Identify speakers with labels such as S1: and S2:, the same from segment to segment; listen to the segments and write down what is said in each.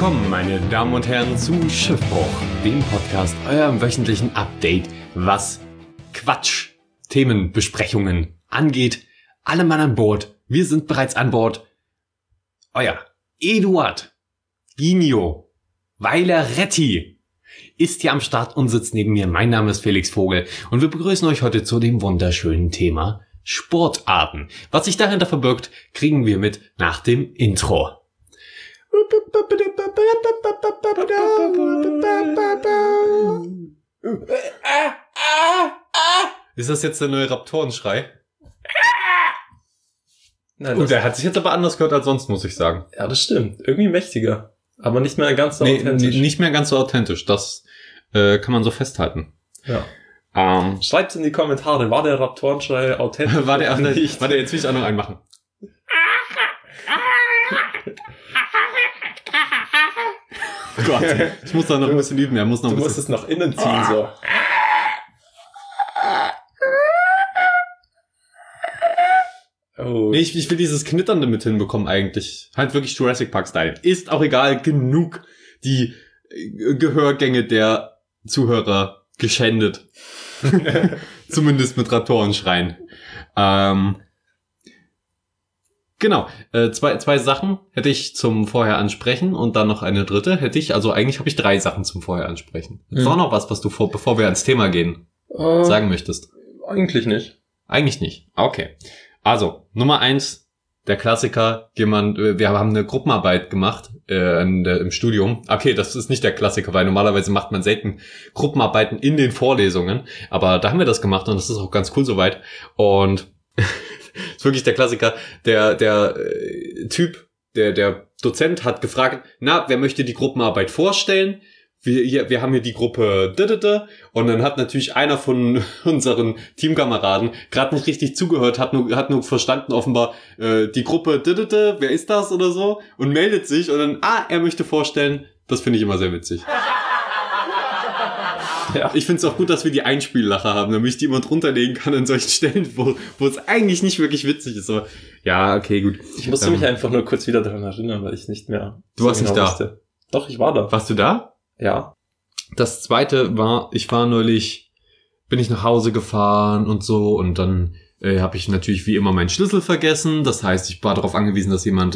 S1: Willkommen, meine Damen und Herren, zu Schiffbruch, dem Podcast, eurem wöchentlichen Update, was Quatsch, Themenbesprechungen angeht. Alle Mann an Bord, wir sind bereits an Bord. Euer Eduard Ginio Weileretti ist hier am Start und sitzt neben mir. Mein Name ist Felix Vogel und wir begrüßen euch heute zu dem wunderschönen Thema Sportarten. Was sich dahinter verbirgt, kriegen wir mit nach dem Intro. Ist das jetzt der neue Raptorenschrei?
S2: Nein,
S1: und der hat sich jetzt aber anders gehört als sonst, muss ich sagen.
S2: Ja, das stimmt. Irgendwie mächtiger. Aber nicht mehr ganz so authentisch.
S1: Nicht mehr ganz so authentisch. Das kann man so festhalten.
S2: Ja. Schreibt in die Kommentare, war der Raptorenschrei authentisch?
S1: War der nicht? Warte, jetzt will ich auch noch einen machen. Oh Gott, ich muss da noch ein bisschen üben.
S2: Du musst es nach innen ziehen, so.
S1: Oh. Nee, ich will dieses Knitternde mit hinbekommen eigentlich. Halt wirklich Jurassic Park-Style. Ist auch egal, genug die Gehörgänge der Zuhörer geschändet. Zumindest mit Raptorenschreien. Genau, zwei Sachen hätte ich zum Vorher ansprechen und dann noch eine dritte hätte ich, also eigentlich habe ich 3 Sachen zum Vorher ansprechen. Ist auch noch was du bevor wir ans Thema gehen, sagen möchtest?
S2: Eigentlich nicht.
S1: Eigentlich nicht, okay. Also, Nummer 1, der Klassiker, wir haben eine Gruppenarbeit gemacht im Studium. Okay, das ist nicht der Klassiker, weil normalerweise macht man selten Gruppenarbeiten in den Vorlesungen, aber da haben wir das gemacht und das ist auch ganz cool soweit. Und ist wirklich der Klassiker, der Typ, der Dozent hat gefragt, wer möchte die Gruppenarbeit vorstellen? Wir haben hier die Gruppe und dann hat natürlich einer von unseren Teamkameraden gerade nicht richtig zugehört, hat nur verstanden offenbar die Gruppe wer ist das oder so und meldet sich und dann, er möchte vorstellen. Das finde ich immer sehr witzig. Ja. Ich finde es auch gut, dass wir die Einspiellacher haben, damit ich die immer drunter legen kann an solchen Stellen, wo es eigentlich nicht wirklich witzig ist. Aber ja, okay, gut.
S2: Ich musste mich einfach nur kurz wieder daran erinnern, weil ich nicht mehr...
S1: Du warst nicht da?
S2: Wusste. Doch, ich war da.
S1: Warst du da?
S2: Ja.
S1: Das zweite war, bin ich nach Hause gefahren und so und dann habe ich natürlich wie immer meinen Schlüssel vergessen. Das heißt, ich war darauf angewiesen, dass jemand...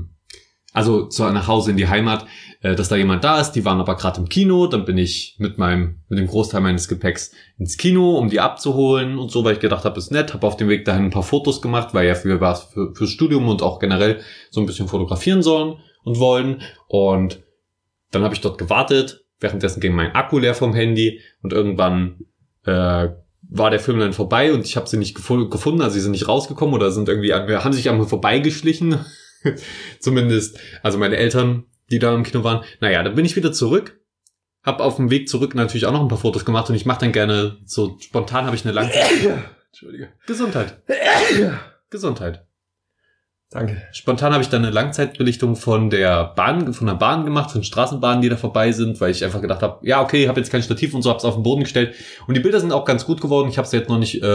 S1: nach Hause in die Heimat, dass da jemand da ist. Die waren aber gerade im Kino. Dann bin ich mit dem Großteil meines Gepäcks ins Kino, um die abzuholen und so, weil ich gedacht habe, ist nett. Habe auf dem Weg dahin ein paar Fotos gemacht, weil ja fürs Studium und auch generell so ein bisschen fotografieren sollen und wollen. Und dann habe ich dort gewartet. Währenddessen ging mein Akku leer vom Handy und irgendwann war der Film dann vorbei und ich habe sie nicht gefunden. Also sie sind nicht rausgekommen oder haben sich einmal vorbeigeschlichen. Zumindest, also meine Eltern, die da im Kino waren. Naja, dann bin ich wieder zurück. Hab auf dem Weg zurück natürlich auch noch ein paar Fotos gemacht und ich mache dann gerne, so spontan habe ich eine Langzeit... Entschuldige. Gesundheit. Gesundheit.
S2: Danke.
S1: Spontan habe ich dann eine Langzeitbelichtung von der Bahn gemacht, von Straßenbahnen, die da vorbei sind, weil ich einfach gedacht habe, ja okay, habe jetzt kein Stativ und so, hab's auf den Boden gestellt. Und die Bilder sind auch ganz gut geworden. Ich habe es jetzt noch nicht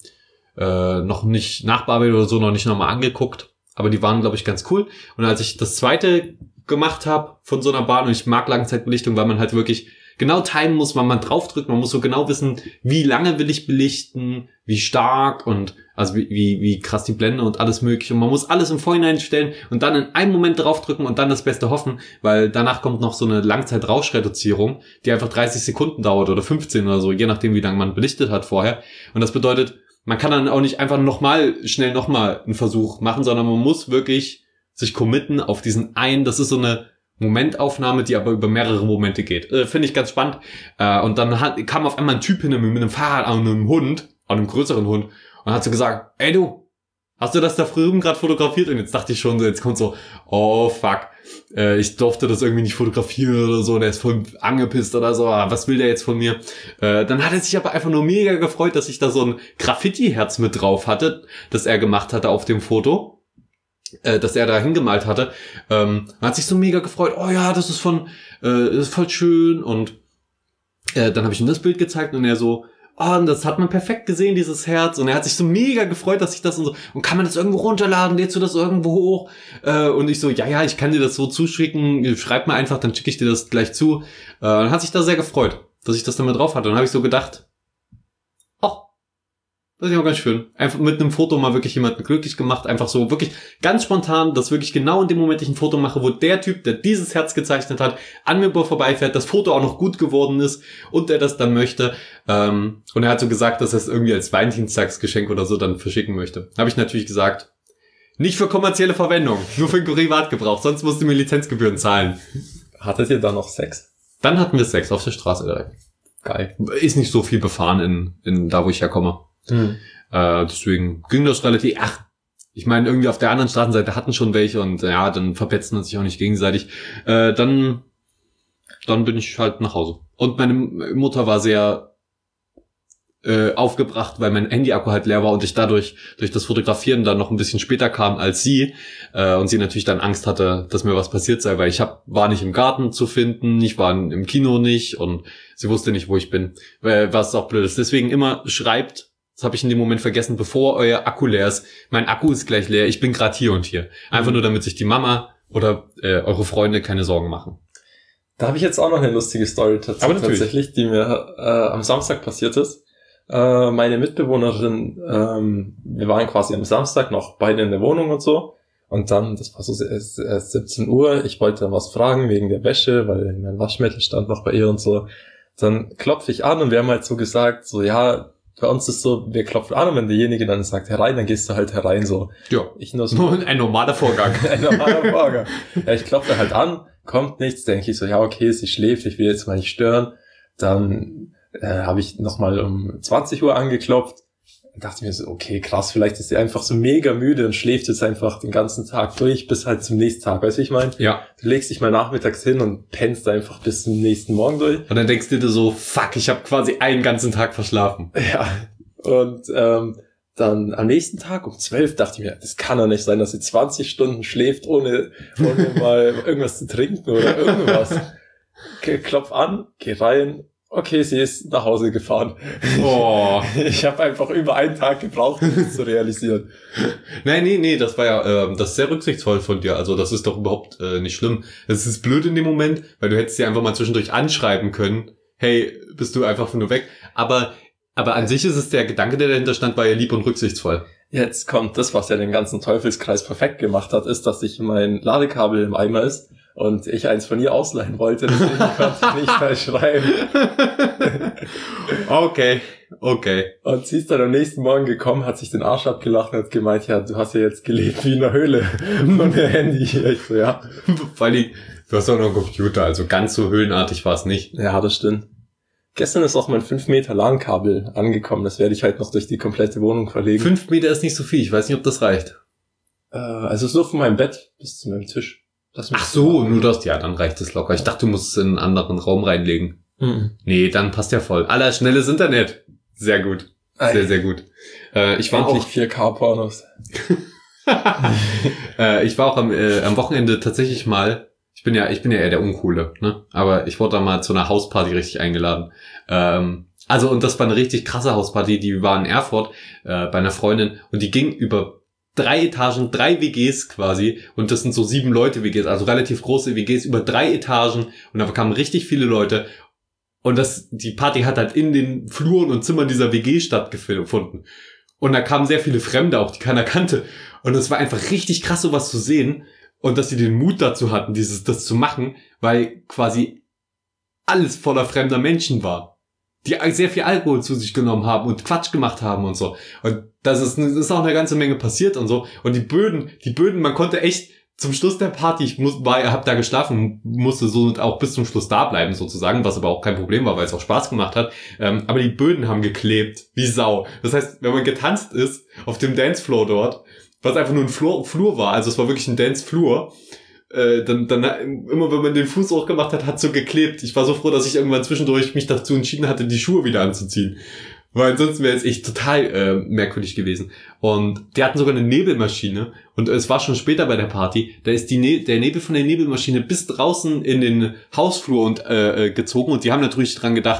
S1: nachbearbeitet oder so, noch nicht nochmal angeguckt. Aber die waren, glaube ich, ganz cool. Und als ich das zweite gemacht habe von so einer Bahn, und ich mag Langzeitbelichtung, weil man halt wirklich genau timen muss, wann man draufdrückt. Man muss so genau wissen, wie lange will ich belichten, wie stark und also wie krass die Blende und alles mögliche. Und man muss alles im Vorhinein stellen und dann in einem Moment draufdrücken und dann das Beste hoffen, weil danach kommt noch so eine Langzeitrauschreduzierung, die einfach 30 Sekunden dauert oder 15 oder so, je nachdem, wie lange man belichtet hat vorher. Und das bedeutet, man kann dann auch nicht einfach schnell nochmal einen Versuch machen, sondern man muss wirklich sich committen auf diesen einen. Das ist so eine Momentaufnahme, die aber über mehrere Momente geht. Finde ich ganz spannend. Und dann kam auf einmal ein Typ hin mit einem Fahrrad und einem Hund, einem größeren Hund, und hat so gesagt, ey du, hast du das da drüben gerade fotografiert? Und jetzt dachte ich schon, jetzt kommt so, oh fuck, ich durfte das irgendwie nicht fotografieren oder so, der ist voll angepisst oder so, was will der jetzt von mir? Dann hat er sich aber einfach nur mega gefreut, dass ich da so ein Graffiti-Herz mit drauf hatte, das er gemacht hatte auf dem Foto, das er da hingemalt hatte. Hat sich so mega gefreut, oh ja, das ist voll schön und dann habe ich ihm das Bild gezeigt und er so, und das hat man perfekt gesehen, dieses Herz. Und er hat sich so mega gefreut, dass ich das und kann man das irgendwo runterladen, lädst du das irgendwo hoch? Und ich so, ja, ich kann dir das so zuschicken, schreib mir einfach, dann schicke ich dir das gleich zu. Dann hat sich da sehr gefreut, dass ich das dann mit drauf hatte. Und dann habe ich so gedacht, das ist ja auch ganz schön. Einfach mit einem Foto mal wirklich jemanden glücklich gemacht. Einfach so wirklich ganz spontan, dass wirklich genau in dem Moment ich ein Foto mache, wo der Typ, der dieses Herz gezeichnet hat, an mir vorbeifährt, das Foto auch noch gut geworden ist und der das dann möchte. Und er hat so gesagt, dass er es irgendwie als Valentinstagsgeschenk oder so dann verschicken möchte. Habe ich natürlich gesagt, nicht für kommerzielle Verwendung, nur für Privatgebrauch, sonst musst du mir Lizenzgebühren zahlen.
S2: Hattet ihr dann noch Sex?
S1: Dann hatten wir Sex auf der Straße direkt.
S2: Geil.
S1: Ist nicht so viel befahren in da, wo ich herkomme. Deswegen ging das relativ, ich meine, irgendwie auf der anderen Straßenseite hatten schon welche und ja, dann verpetzt man sich auch nicht gegenseitig. Dann bin ich halt nach Hause. Und meine Mutter war sehr aufgebracht, weil mein Handy-Akku halt leer war und ich dadurch, durch das Fotografieren dann noch ein bisschen später kam als sie. Und sie natürlich dann Angst hatte, dass mir was passiert sei, weil war nicht im Garten zu finden, ich war im Kino nicht und sie wusste nicht, wo ich bin. Was auch blöd ist. Deswegen immer schreibt, das habe ich in dem Moment vergessen, bevor euer Akku leer ist. Mein Akku ist gleich leer, ich bin gerade hier und hier. Einfach nur, damit sich die Mama oder eure Freunde keine Sorgen machen.
S2: Da habe ich jetzt auch noch eine lustige Story tatsächlich, die mir am Samstag passiert ist. Meine Mitbewohnerin, wir waren quasi am Samstag noch beide in der Wohnung und so. Und dann, das war so 17 Uhr, ich wollte dann was fragen wegen der Wäsche, weil mein Waschmittel stand noch bei ihr und so. Dann klopfe ich an und wir haben halt so gesagt, so ja, bei uns ist so, wir klopfen an und wenn derjenige dann sagt herein, dann gehst du halt herein, so.
S1: Ja.
S2: Ich nur so.
S1: Ein normaler Vorgang.
S2: Ein normaler Vorgang. Ja, ich klopfe halt an, kommt nichts, denke ich so, ja okay, sie schläft, ich will jetzt mal nicht stören. Dann habe ich nochmal um 20 Uhr angeklopft. Und dachte mir so, okay, krass, vielleicht ist sie einfach so mega müde und schläft jetzt einfach den ganzen Tag durch bis halt zum nächsten Tag. Weißt du, wie ich meine?
S1: Ja.
S2: Du legst dich mal nachmittags hin und pennst einfach bis zum nächsten Morgen durch.
S1: Und dann denkst du dir so, fuck, ich habe quasi einen ganzen Tag verschlafen.
S2: Ja. Und dann am nächsten Tag um 12 dachte ich mir, das kann doch nicht sein, dass sie 20 Stunden schläft, ohne mal irgendwas zu trinken oder irgendwas. Klopf an, geh rein. Okay, sie ist nach Hause gefahren.
S1: Oh.
S2: Ich habe einfach über einen Tag gebraucht, um das zu realisieren.
S1: Nee, das war ja, das ist sehr rücksichtsvoll von dir. Also das ist doch überhaupt nicht schlimm. Es ist blöd in dem Moment, weil du hättest sie einfach mal zwischendurch anschreiben können. Hey, bist du einfach nur weg? Aber an sich ist es der Gedanke, der dahinter stand, war ja lieb und rücksichtsvoll.
S2: Jetzt kommt das, was ja den ganzen Teufelskreis perfekt gemacht hat, ist, dass sich mein Ladekabel im Eimer ist. Und ich eins von ihr ausleihen wollte, deswegen konnte ich nicht mehr schreiben.
S1: Okay.
S2: Und sie ist dann am nächsten Morgen gekommen, hat sich den Arsch abgelacht und hat gemeint, ja, du hast ja jetzt gelebt wie in einer Höhle ohne Handy. Ich so, ja.
S1: Weil du hast auch noch einen Computer, also ganz so höhlenartig war es nicht.
S2: Ja, das stimmt. Gestern ist auch mein 5 Meter LAN-Kabel angekommen, das werde ich halt noch durch die komplette Wohnung verlegen.
S1: 5 Meter ist nicht so viel, ich weiß nicht, ob das reicht.
S2: Also so von meinem Bett bis zu meinem Tisch.
S1: Ach so, nur das, ja, dann reicht es locker. Ich dachte, du musst es in einen anderen Raum reinlegen. Nee, dann passt ja voll. Aller schnelles Internet. Sehr gut. Sehr, sehr gut. Ich war
S2: auch
S1: 4K-Pornos. Ich war auch am Wochenende tatsächlich mal, ich bin ja eher der Uncoole, ne? Aber ich wurde da mal zu einer Hausparty richtig eingeladen. Also, und das war eine richtig krasse Hausparty, die war in Erfurt, bei einer Freundin, und die ging über 3 Etagen, 3 WGs quasi, und das sind so 7 Leute WGs, also relativ große WGs über 3 Etagen, und da kamen richtig viele Leute, und die Party hat halt in den Fluren und Zimmern dieser WG stattgefunden. Und da kamen sehr viele Fremde auch, die keiner kannte, und es war einfach richtig krass, sowas zu sehen, und dass sie den Mut dazu hatten, das zu machen, weil quasi alles voller fremder Menschen war, die sehr viel Alkohol zu sich genommen haben und Quatsch gemacht haben und so. Und das ist auch eine ganze Menge passiert und so. Und die Böden, man konnte echt zum Schluss der Party, ich hab da geschlafen, musste so auch bis zum Schluss da bleiben sozusagen, was aber auch kein Problem war, weil es auch Spaß gemacht hat. Aber die Böden haben geklebt, wie Sau. Das heißt, wenn man getanzt ist auf dem Dancefloor dort, was einfach nur ein Flur war, also es war wirklich ein Dancefloor, dann immer wenn man den Fuß hochgemacht hat, hat so geklebt. Ich war so froh, dass ich irgendwann zwischendurch mich dazu entschieden hatte, die Schuhe wieder anzuziehen. Weil ansonsten wäre es echt total merkwürdig gewesen. Und die hatten sogar eine Nebelmaschine. Und es war schon später bei der Party. Da ist der Nebel von der Nebelmaschine bis draußen in den Hausflur und gezogen. Und die haben natürlich dran gedacht,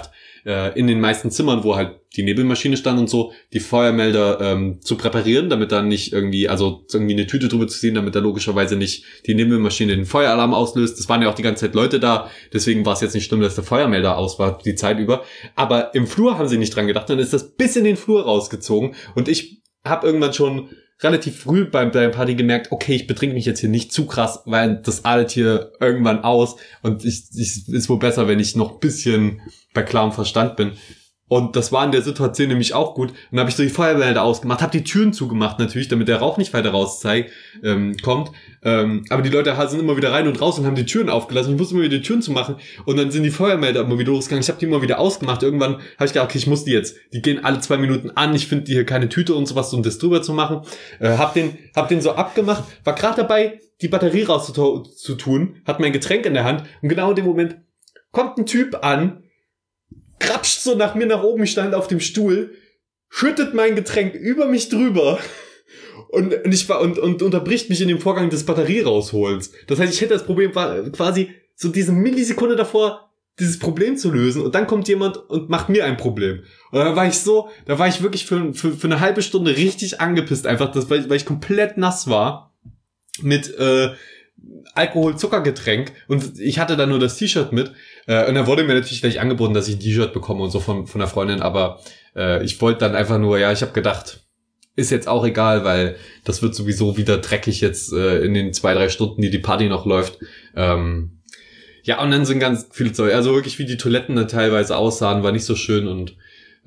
S1: in den meisten Zimmern, wo halt die Nebelmaschine stand und so, die Feuermelder zu präparieren, damit dann nicht irgendwie, also irgendwie eine Tüte drüber zu ziehen, damit da logischerweise nicht die Nebelmaschine den Feueralarm auslöst. Das waren ja auch die ganze Zeit Leute da, deswegen war es jetzt nicht schlimm, dass der Feuermelder aus war die Zeit über. Aber im Flur haben sie nicht dran gedacht, dann ist das bis in den Flur rausgezogen und ich habe irgendwann schon relativ früh beim Party gemerkt, okay, ich betrinke mich jetzt hier nicht zu krass, weil das adelt hier irgendwann aus und ist wohl besser, wenn ich noch ein bisschen bei klarem Verstand bin. Und das war in der Situation nämlich auch gut. Und dann habe ich so die Feuermelder ausgemacht, habe die Türen zugemacht natürlich, damit der Rauch nicht weiter kommt. Aber die Leute sind immer wieder rein und raus und haben die Türen aufgelassen. Ich musste immer wieder die Türen zumachen. Und dann sind die Feuermelder immer wieder losgegangen. Ich habe die immer wieder ausgemacht. Irgendwann habe ich gedacht, okay, ich muss die jetzt. Die gehen alle 2 Minuten an. Ich finde hier keine Tüte und sowas, um das drüber zu machen. Hab den so abgemacht. War gerade dabei, die Batterie rauszutun. Hat mein Getränk in der Hand. Und genau in dem Moment kommt ein Typ an, krapscht so nach mir nach oben, ich stand auf dem Stuhl, schüttet mein Getränk über mich drüber und unterbricht mich in dem Vorgang des Batterie rausholens. Das heißt, ich hätte das Problem quasi so diese Millisekunde davor, dieses Problem zu lösen und dann kommt jemand und macht mir ein Problem. Und da war ich wirklich für eine halbe Stunde richtig angepisst einfach, weil ich komplett nass war mit Alkohol-Zuckergetränk und ich hatte dann nur das T-Shirt mit. Und dann wurde mir natürlich gleich angeboten, dass ich ein T-Shirt bekomme und so von der Freundin, aber ich wollte dann einfach nur, ich habe gedacht, ist jetzt auch egal, weil das wird sowieso wieder dreckig jetzt in den 2-3 Stunden, die Party noch läuft. Und dann sind ganz viele Zeug, also wirklich wie die Toiletten da teilweise aussahen, war nicht so schön und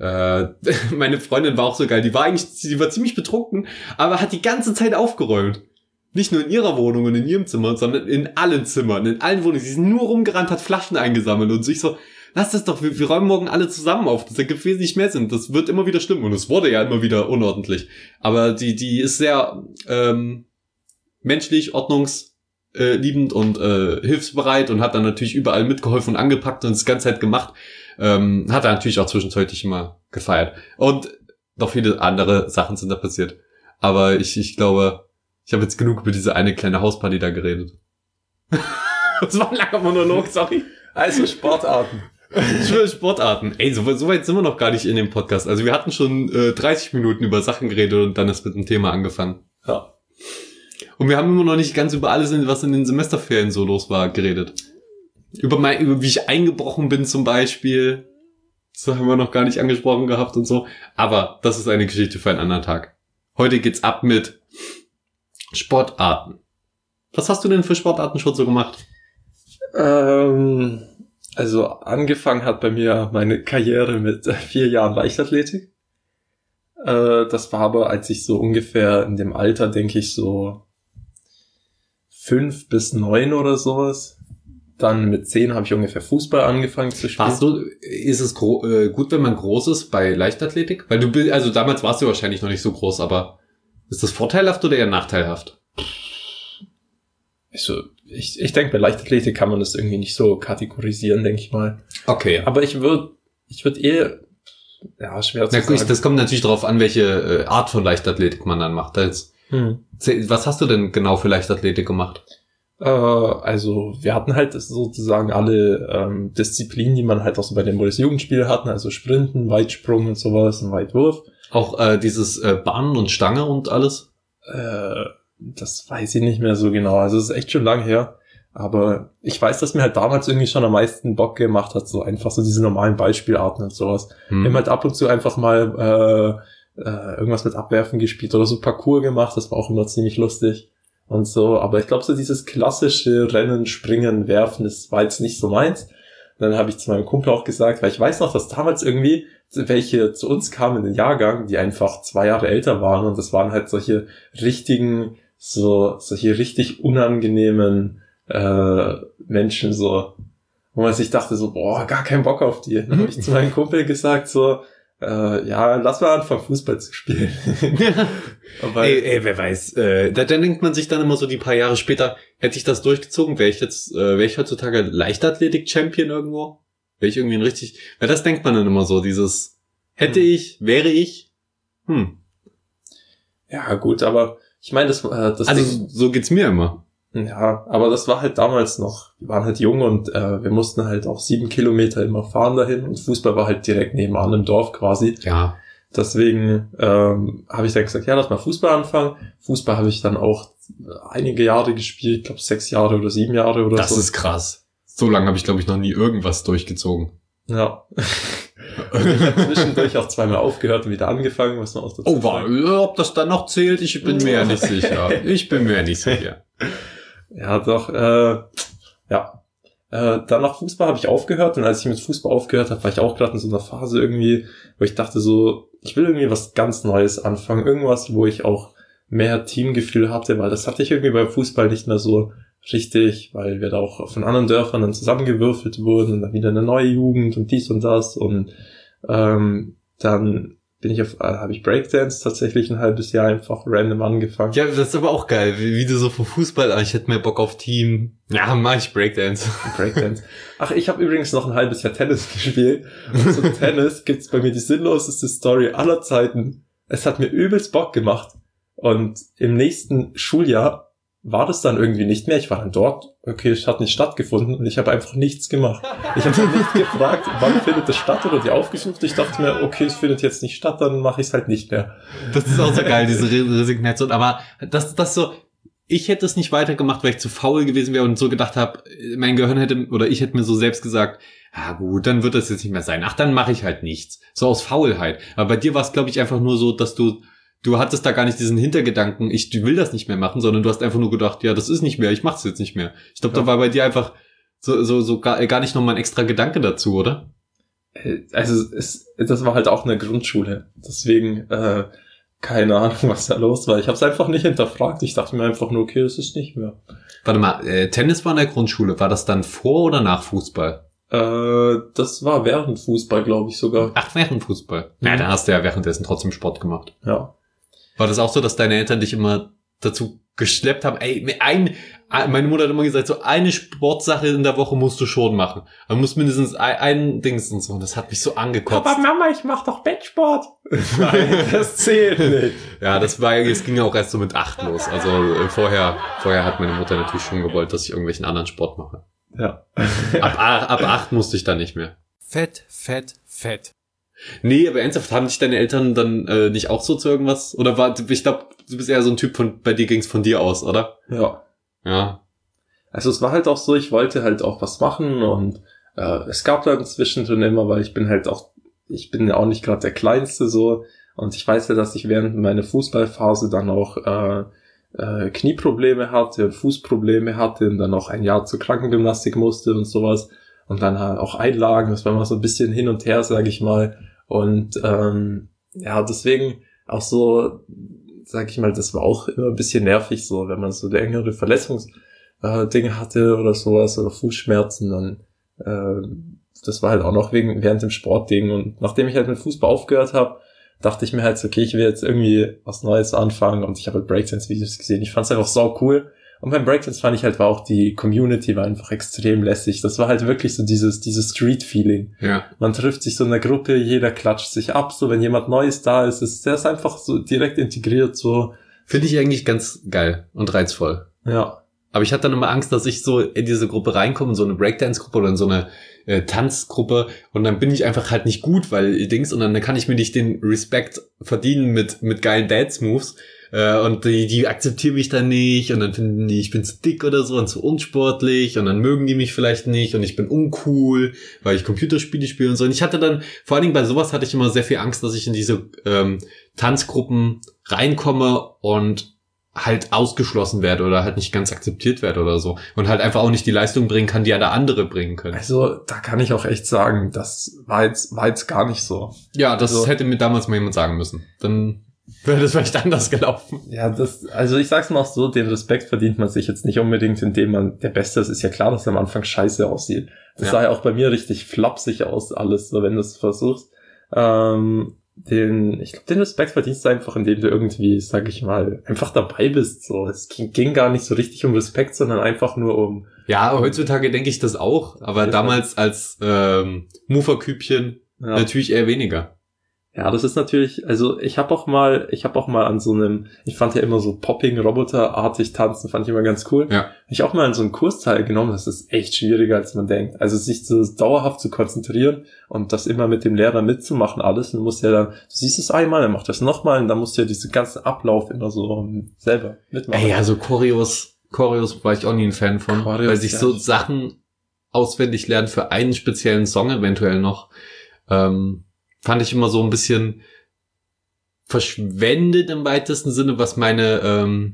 S1: meine Freundin war auch so geil, die war ziemlich betrunken, aber hat die ganze Zeit aufgeräumt. Nicht nur in ihrer Wohnung und in ihrem Zimmer, sondern in allen Zimmern, in allen Wohnungen. Sie ist nur rumgerannt, hat Flaschen eingesammelt und sich so, lass das doch, wir räumen morgen alle zusammen auf. Das ergibt wesentlich mehr Sinn. Das wird immer wieder stimmen. Und es wurde ja immer wieder unordentlich. Aber die ist sehr menschlich, ordnungsliebend und hilfsbereit und hat dann natürlich überall mitgeholfen und angepackt und das ganze Zeit gemacht. Hat er natürlich auch zwischenzeitlich immer gefeiert. Und noch viele andere Sachen sind da passiert. Aber ich glaube, ich habe jetzt genug über diese eine kleine Hausparty da geredet. Das war ein langer Monolog, sorry.
S2: Also Sportarten.
S1: Sportarten. Ey, so weit sind wir noch gar nicht in dem Podcast. Also wir hatten schon 30 Minuten über Sachen geredet und dann ist mit dem Thema angefangen.
S2: Ja.
S1: Und wir haben immer noch nicht ganz über alles, was in den Semesterferien so los war, geredet. Über wie ich eingebrochen bin zum Beispiel. Das haben wir noch gar nicht angesprochen gehabt und so. Aber das ist eine Geschichte für einen anderen Tag. Heute geht's ab mit Sportarten. Was hast du denn für Sportarten schon so gemacht?
S2: Also angefangen hat bei mir meine Karriere mit 4 Jahren Leichtathletik. Das war aber, als ich so ungefähr in dem Alter, denke ich, so 5 bis 9 oder sowas. Dann mit 10 habe ich ungefähr Fußball angefangen zu spielen.
S1: Ist es gut, wenn man groß ist bei Leichtathletik? Weil also damals warst du wahrscheinlich noch nicht so groß, aber ist das vorteilhaft oder eher nachteilhaft?
S2: Also, ich denke, bei Leichtathletik kann man das irgendwie nicht so kategorisieren, denke ich mal.
S1: Okay.
S2: Aber ich würde eher, schwer zu sagen.
S1: Das kommt natürlich darauf an, welche Art von Leichtathletik man dann macht. Was hast du denn genau für Leichtathletik gemacht?
S2: Also, wir hatten halt sozusagen alle Disziplinen, die man halt auch so bei den Bundesjugendspielen hatten, also Sprinten, Weitsprung und sowas, und Weitwurf.
S1: Auch dieses Bahnen und Stange und alles?
S2: Das weiß ich nicht mehr so genau. Also es ist echt schon lang her. Aber ich weiß, dass mir halt damals irgendwie schon am meisten Bock gemacht hat, so einfach so diese normalen Beispielarten und sowas. Wir haben halt ab und zu einfach mal irgendwas mit Abwerfen gespielt oder so Parkour gemacht. Das war auch immer ziemlich lustig und so. Aber ich glaube, so dieses klassische Rennen, Springen, Werfen, das war jetzt nicht so meins. Dann habe ich zu meinem Kumpel auch gesagt, weil ich weiß noch, dass damals irgendwie welche zu uns kamen in den Jahrgang, die einfach 2 Jahre älter waren und das waren halt solche richtig unangenehmen Menschen, so, wo man sich dachte so, gar keinen Bock auf die. Dann habe ich zu meinem Kumpel gesagt so, lass mal anfangen, Fußball zu spielen.
S1: Aber ey, wer weiß. Da denkt man sich dann immer so die paar Jahre später, hätte ich das durchgezogen, wäre ich heutzutage Leichtathletik-Champion irgendwo? Wäre ich irgendwie weil das denkt man dann immer so, dieses wäre ich.
S2: Ja, gut, aber ich meine,
S1: also so geht's mir immer.
S2: Ja, aber das war halt damals noch, wir waren halt jung und wir mussten halt auch 7 Kilometer immer fahren dahin und Fußball war halt direkt nebenan im Dorf quasi.
S1: Ja.
S2: Deswegen habe ich dann gesagt, ja, lass mal Fußball anfangen. Fußball habe ich dann auch einige Jahre gespielt, ich glaube 6 Jahre oder 7 Jahre oder
S1: das
S2: so.
S1: Das ist krass. So lange habe ich, glaube ich, noch nie irgendwas durchgezogen.
S2: Ja. Ich habe zwischendurch auch 2-mal aufgehört und wieder angefangen, was man auch dazu
S1: ob das dann noch zählt, ich bin mir ja nicht sicher.
S2: Ja, doch, dann nach Fußball habe ich aufgehört und als ich mit Fußball aufgehört habe, war ich auch gerade in so einer Phase irgendwie, wo ich dachte so, ich will irgendwie was ganz Neues anfangen, irgendwas, wo ich auch mehr Teamgefühl hatte, weil das hatte ich irgendwie beim Fußball nicht mehr so richtig, weil wir da auch von anderen Dörfern dann zusammengewürfelt wurden und dann wieder eine neue Jugend und dies und das und dann habe ich Breakdance tatsächlich ein halbes Jahr einfach random angefangen.
S1: Ja, das ist aber auch geil, wie du so vom Fußball, ich hätte mehr Bock auf Team. Ja, mach ich Breakdance.
S2: Ach, ich habe übrigens noch ein halbes Jahr Tennis gespielt. Und zum Tennis gibt's bei mir die sinnloseste Story aller Zeiten. Es hat mir übelst Bock gemacht. Und im nächsten Schuljahr war das dann irgendwie nicht mehr. Ich war dann dort, okay, es hat nicht stattgefunden und ich habe einfach nichts gemacht. Ich habe nicht gefragt, wann findet das statt oder die aufgesucht. Ich dachte mir, okay, es findet jetzt nicht statt, dann mache ich es halt nicht mehr.
S1: Das ist auch so geil, diese Resignation. Aber das so, ich hätte es nicht weitergemacht, weil ich zu faul gewesen wäre und so gedacht habe, mein Gehirn hätte, oder ich hätte mir so selbst gesagt, gut, dann wird das jetzt nicht mehr sein. Ach, dann mache ich halt nichts. So aus Faulheit. Aber bei dir war es, glaube ich, einfach nur so, dass du hattest da gar nicht diesen Hintergedanken, ich will das nicht mehr machen, sondern du hast einfach nur gedacht, ja, das ist nicht mehr, ich mach's jetzt nicht mehr. Ich glaube, da war bei dir einfach so gar nicht nochmal ein extra Gedanke dazu, oder?
S2: Also das war halt auch eine Grundschule. Deswegen, keine Ahnung, was da los war. Ich habe es einfach nicht hinterfragt. Ich dachte mir einfach nur, okay, das ist nicht mehr.
S1: Warte mal, Tennis war in der Grundschule. War das dann vor oder nach Fußball?
S2: Das war während Fußball, glaube ich sogar.
S1: Ach, während Fußball. Ja, dann hast du ja währenddessen trotzdem Sport gemacht.
S2: Ja.
S1: War das auch so, dass deine Eltern dich immer dazu geschleppt haben, meine Mutter hat immer gesagt, so eine Sportsache in der Woche musst du schon machen. Man muss mindestens ein Dings und so. Und das hat mich so angekotzt.
S2: Aber Mama, ich mach doch Bettsport. Nein, das zählt nicht.
S1: Ja, es ging auch erst so mit 8 los. Also vorher hat meine Mutter natürlich schon gewollt, dass ich irgendwelchen anderen Sport mache.
S2: Ja.
S1: Ab 8 musste ich dann nicht mehr.
S3: Fett.
S1: Nee, aber ernsthaft, haben dich deine Eltern dann nicht auch so zu irgendwas? Oder ich glaube, du bist eher so ein Typ bei dir ging's von dir aus, oder?
S2: Ja.
S1: Ja.
S2: Also es war halt auch so, ich wollte halt auch was machen und es gab dann zwischendrin immer, weil ich bin ja auch nicht gerade der Kleinste so und ich weiß ja, dass ich während meiner Fußballphase dann auch Knieprobleme hatte und Fußprobleme hatte und dann auch ein Jahr zur Krankengymnastik musste und sowas und dann halt auch Einlagen, das war mal so ein bisschen hin und her, sage ich mal. Und deswegen auch so, sag ich mal, das war auch immer ein bisschen nervig so, wenn man so längere Verletzungsdinge hatte oder sowas oder Fußschmerzen, dann das war halt auch noch während dem Sportding. Und nachdem ich halt mit Fußball aufgehört habe, dachte ich mir halt so, okay, ich will jetzt irgendwie was Neues anfangen und ich habe halt Breakdance-Videos gesehen. Ich fand es einfach sau cool. Und beim Breakdance fand ich halt, war auch die Community war einfach extrem lässig. Das war halt wirklich so dieses Street-Feeling.
S1: Ja.
S2: Man trifft sich so in der Gruppe, jeder klatscht sich ab, so wenn jemand Neues da ist, der ist einfach so direkt integriert, so.
S1: Finde ich eigentlich ganz geil und reizvoll.
S2: Ja.
S1: Aber ich hatte dann immer Angst, dass ich so in diese Gruppe reinkomme, in so eine Breakdance-Gruppe oder in so eine Tanzgruppe und dann bin ich einfach halt nicht gut, weil und dann kann ich mir nicht den Respekt verdienen mit geilen Dance-Moves und die akzeptieren mich dann nicht und dann finden die, ich bin zu dick oder so und zu unsportlich und dann mögen die mich vielleicht nicht und ich bin uncool, weil ich Computerspiele spiele und so. Und ich hatte dann, vor allen Dingen bei sowas hatte ich immer sehr viel Angst, dass ich in diese Tanzgruppen reinkomme und halt ausgeschlossen werde oder halt nicht ganz akzeptiert werde oder so und halt einfach auch nicht die Leistung bringen kann, die ja da andere bringen können.
S2: Also da kann ich auch echt sagen, das war jetzt gar nicht so.
S1: Ja, das hätte mir damals mal jemand sagen müssen. Dann wäre das vielleicht anders gelaufen.
S2: Ja, also ich sag's mal auch so, den Respekt verdient man sich jetzt nicht unbedingt, indem man der Beste ist. Ist ja klar, dass er am Anfang scheiße aussieht. Das sah ja auch bei mir richtig flapsig aus, alles, so wenn du es versuchst. Ich glaube, den Respekt verdienst du einfach, indem du irgendwie, sag ich mal, einfach dabei bist. So, es ging gar nicht so richtig um Respekt, sondern einfach nur um.
S1: Ja, heutzutage denke ich das auch, aber damals als Muferkübchen natürlich eher weniger.
S2: Ja, das ist natürlich, also ich habe auch mal an so einem, ich fand ja immer so Popping-Roboter-artig tanzen, fand ich immer ganz cool.
S1: Ja.
S2: Ich auch mal an so einem Kurs teilgenommen, das ist echt schwieriger, als man denkt. Also sich so dauerhaft zu konzentrieren und das immer mit dem Lehrer mitzumachen, alles. Du musst ja dann, du siehst es einmal, dann macht das nochmal und dann musst du ja diesen ganzen Ablauf immer so selber mitmachen.
S1: Ey, also Choreos war ich auch nie ein Fan von, weil sich so Sachen auswendig lernen für einen speziellen Song eventuell noch, fand ich immer so ein bisschen verschwendet im weitesten Sinne, was meine,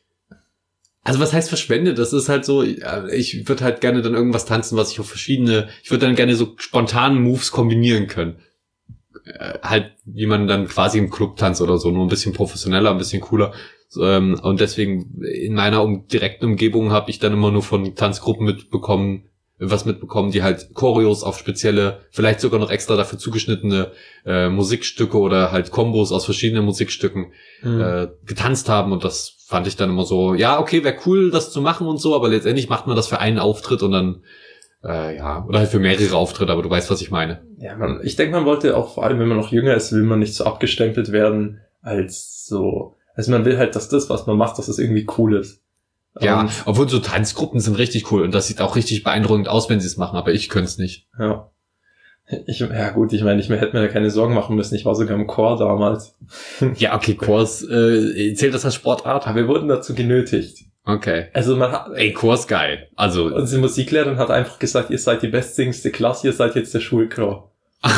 S1: also was heißt verschwendet? Das ist halt so, ich würde halt gerne dann irgendwas tanzen, was ich auf ich würde dann gerne so spontanen Moves kombinieren können. Halt, wie man dann quasi im Club tanzt oder so, nur ein bisschen professioneller, ein bisschen cooler. Und deswegen in meiner direkten Umgebung habe ich dann immer nur von Tanzgruppen mitbekommen, die halt Choreos auf spezielle, vielleicht sogar noch extra dafür zugeschnittene Musikstücke oder halt Kombos aus verschiedenen Musikstücken getanzt haben. Und das fand ich dann immer so, ja, okay, wäre cool, das zu machen und so, aber letztendlich macht man das für einen Auftritt und dann, oder halt für mehrere Auftritte, aber du weißt, was ich meine.
S2: Ja, ich denke, man wollte auch, vor allem wenn man noch jünger ist, will man nicht so abgestempelt werden als so, also man will halt, dass das, was man macht, dass das irgendwie cool ist.
S1: Ja, obwohl so Tanzgruppen sind richtig cool und das sieht auch richtig beeindruckend aus, wenn sie es machen, aber ich könnte es nicht.
S2: Ja. Ich meine, ich hätte mir da keine Sorgen machen müssen, ich war sogar im Chor damals.
S1: Ja, okay, Chor zählt das als Sportart?
S2: Aber wir wurden dazu genötigt.
S1: Okay.
S2: Also
S1: Chor ist geil. Also.
S2: Unsere Musiklehrerin hat einfach gesagt, ihr seid die bestsingendste Klasse, ihr seid jetzt der Schulchor.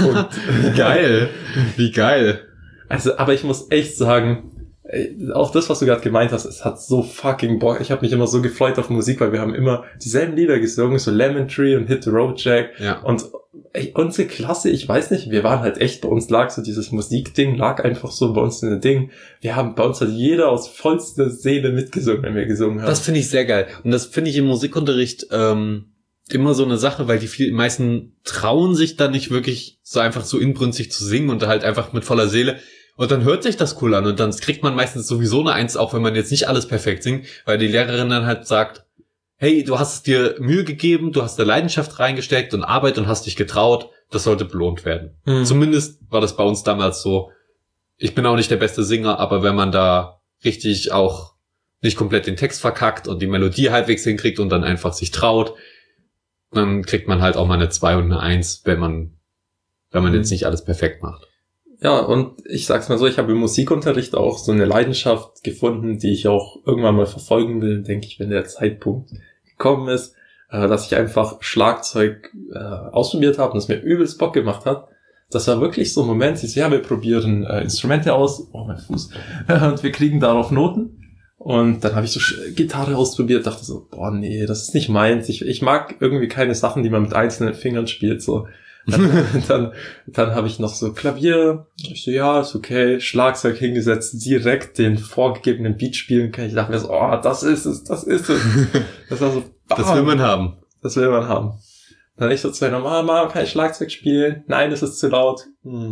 S1: Geil. Wie geil.
S2: Also, aber ich muss echt sagen, auch das, was du gerade gemeint hast, es hat so fucking Bock. Ich habe mich immer so gefreut auf Musik, weil wir haben immer dieselben Lieder gesungen, so Lemon Tree und Hit the Road Jack.
S1: Ja.
S2: Und unsere Klasse, ich weiß nicht, wir waren halt echt, bei uns lag so dieses Musikding, lag einfach so bei uns in dem Ding. Bei uns hat jeder aus vollster Seele mitgesungen, wenn wir gesungen haben.
S1: Das finde ich sehr geil. Und das finde ich im Musikunterricht immer so eine Sache, weil die meisten trauen sich dann nicht wirklich so einfach so inbrünstig zu singen und halt einfach mit voller Seele. Und dann hört sich das cool an und dann kriegt man meistens sowieso eine 1, auch wenn man jetzt nicht alles perfekt singt, weil die Lehrerin dann halt sagt, hey, du hast dir Mühe gegeben, du hast da Leidenschaft reingesteckt und Arbeit und hast dich getraut, das sollte belohnt werden. Zumindest war das bei uns damals so. Ich bin auch nicht der beste Singer, aber wenn man da richtig auch nicht komplett den Text verkackt und die Melodie halbwegs hinkriegt und dann einfach sich traut, dann kriegt man halt auch mal eine 2 und eine 1, wenn man jetzt nicht alles perfekt macht.
S2: Ja, und ich sag's mal so, ich habe im Musikunterricht auch so eine Leidenschaft gefunden, die ich auch irgendwann mal verfolgen will, denke ich, wenn der Zeitpunkt gekommen ist, dass ich einfach Schlagzeug ausprobiert habe und es mir übelst Bock gemacht hat. Das war wirklich so ein Moment, wir probieren Instrumente aus, mein Fuß, und wir kriegen darauf Noten. Und dann habe ich so Gitarre ausprobiert, dachte so, nee, das ist nicht meins. Ich mag irgendwie keine Sachen, die man mit einzelnen Fingern spielt, so. Dann habe ich noch so Klavier. Ich so, ja, ist okay. Schlagzeug hingesetzt, direkt den vorgegebenen Beat spielen kann. Ich dachte mir so, das ist es. Das war so, bam.
S1: Das will man haben.
S2: Das will man haben. Dann ich so zu meiner Mama, kann ich Schlagzeug spielen? Nein, das ist zu laut.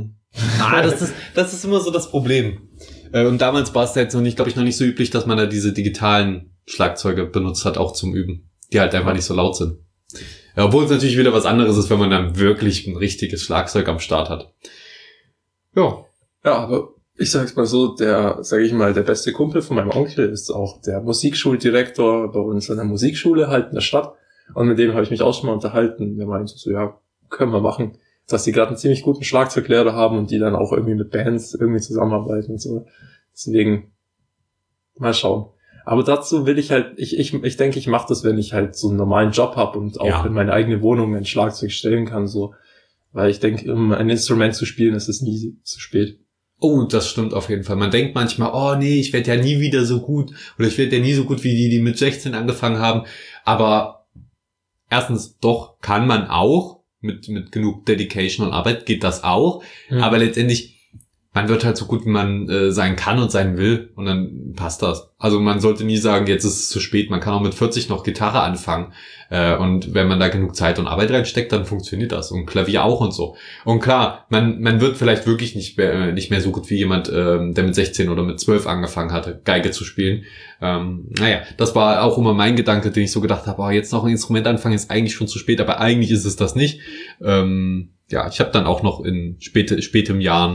S1: Das ist immer so das Problem. Und damals war es jetzt noch nicht, glaube ich, noch nicht so üblich, dass man da diese digitalen Schlagzeuge benutzt hat, auch zum Üben. Die halt einfach nicht so laut sind. Ja, obwohl es natürlich wieder was anderes ist, wenn man dann wirklich ein richtiges Schlagzeug am Start hat. Ja.
S2: Ja, aber ich sag's mal so, der beste Kumpel von meinem Onkel ist auch der Musikschuldirektor bei uns an der Musikschule halt in der Stadt. Und mit dem habe ich mich auch schon mal unterhalten. Der meinte so, ja, können wir machen. Dass die gerade einen ziemlich guten Schlagzeuglehrer haben und die dann auch irgendwie mit Bands irgendwie zusammenarbeiten und so. Deswegen, mal schauen. Aber dazu will ich halt, ich denke, ich mache das, wenn ich halt so einen normalen Job habe und auch in meine eigene Wohnung ein Schlagzeug stellen kann, so. Weil ich denke, um ein Instrument zu spielen, ist es nie zu spät.
S1: Oh, das stimmt auf jeden Fall. Man denkt manchmal, ich werde ja nie wieder so gut oder ich werde ja nie so gut wie die mit 16 angefangen haben. Aber erstens, doch, kann man auch. Mit genug Dedication und Arbeit geht das auch. Aber letztendlich, man wird halt so gut, wie man sein kann und sein will und dann passt das. Also man sollte nie sagen, jetzt ist es zu spät. Man kann auch mit 40 noch Gitarre anfangen und wenn man da genug Zeit und Arbeit reinsteckt, dann funktioniert das und Klavier auch und so. Und klar, man wird vielleicht wirklich nicht mehr so gut wie jemand, der mit 16 oder mit 12 angefangen hatte, Geige zu spielen. Das war auch immer mein Gedanke, den ich so gedacht habe, jetzt noch ein Instrument anfangen ist eigentlich schon zu spät, aber eigentlich ist es das nicht. Ich habe dann auch noch in spätem Jahren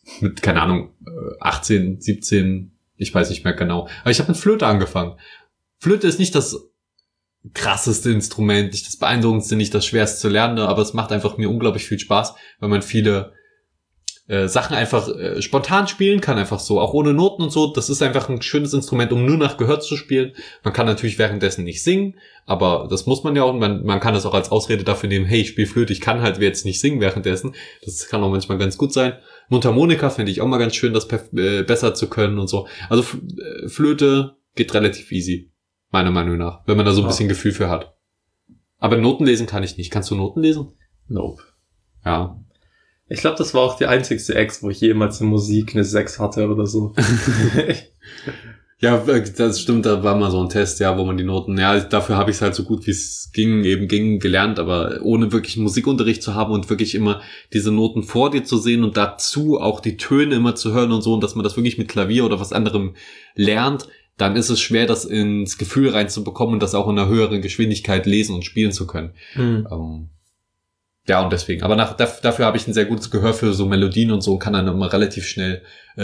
S1: Mit, keine Ahnung, 18, 17, ich weiß nicht mehr genau. Aber ich habe mit Flöte angefangen. Flöte ist nicht das krasseste Instrument, nicht das beeindruckendste, nicht das schwerste zu lernen, aber es macht einfach mir unglaublich viel Spaß, weil man viele Sachen einfach spontan spielen kann, einfach so, auch ohne Noten und so. Das ist einfach ein schönes Instrument, um nur nach Gehör zu spielen. Man kann natürlich währenddessen nicht singen, aber das muss man ja auch. Man kann das auch als Ausrede dafür nehmen, hey, ich spiele Flöte, ich kann halt jetzt nicht singen währenddessen. Das kann auch manchmal ganz gut sein. Mundharmonika finde ich auch mal ganz schön, das besser zu können und so. Also Flöte geht relativ easy, meiner Meinung nach, wenn man da so ein bisschen Gefühl für hat. Aber Noten lesen kann ich nicht. Kannst du Noten lesen?
S2: Nope.
S1: Ja.
S2: Ich glaube, das war auch die einzigste Ex, wo ich jemals in Musik eine 6 hatte oder so.
S1: Ja, das stimmt, da war mal so ein Test, ja, wo man die Noten, ja, dafür habe ich es halt so gut wie es ging gelernt, aber ohne wirklich Musikunterricht zu haben und wirklich immer diese Noten vor dir zu sehen und dazu auch die Töne immer zu hören und so, und dass man das wirklich mit Klavier oder was anderem lernt, dann ist es schwer, das ins Gefühl reinzubekommen und das auch in einer höheren Geschwindigkeit lesen und spielen zu können. Ja, und deswegen. Aber dafür habe ich ein sehr gutes Gehör für so Melodien und so und kann dann immer relativ schnell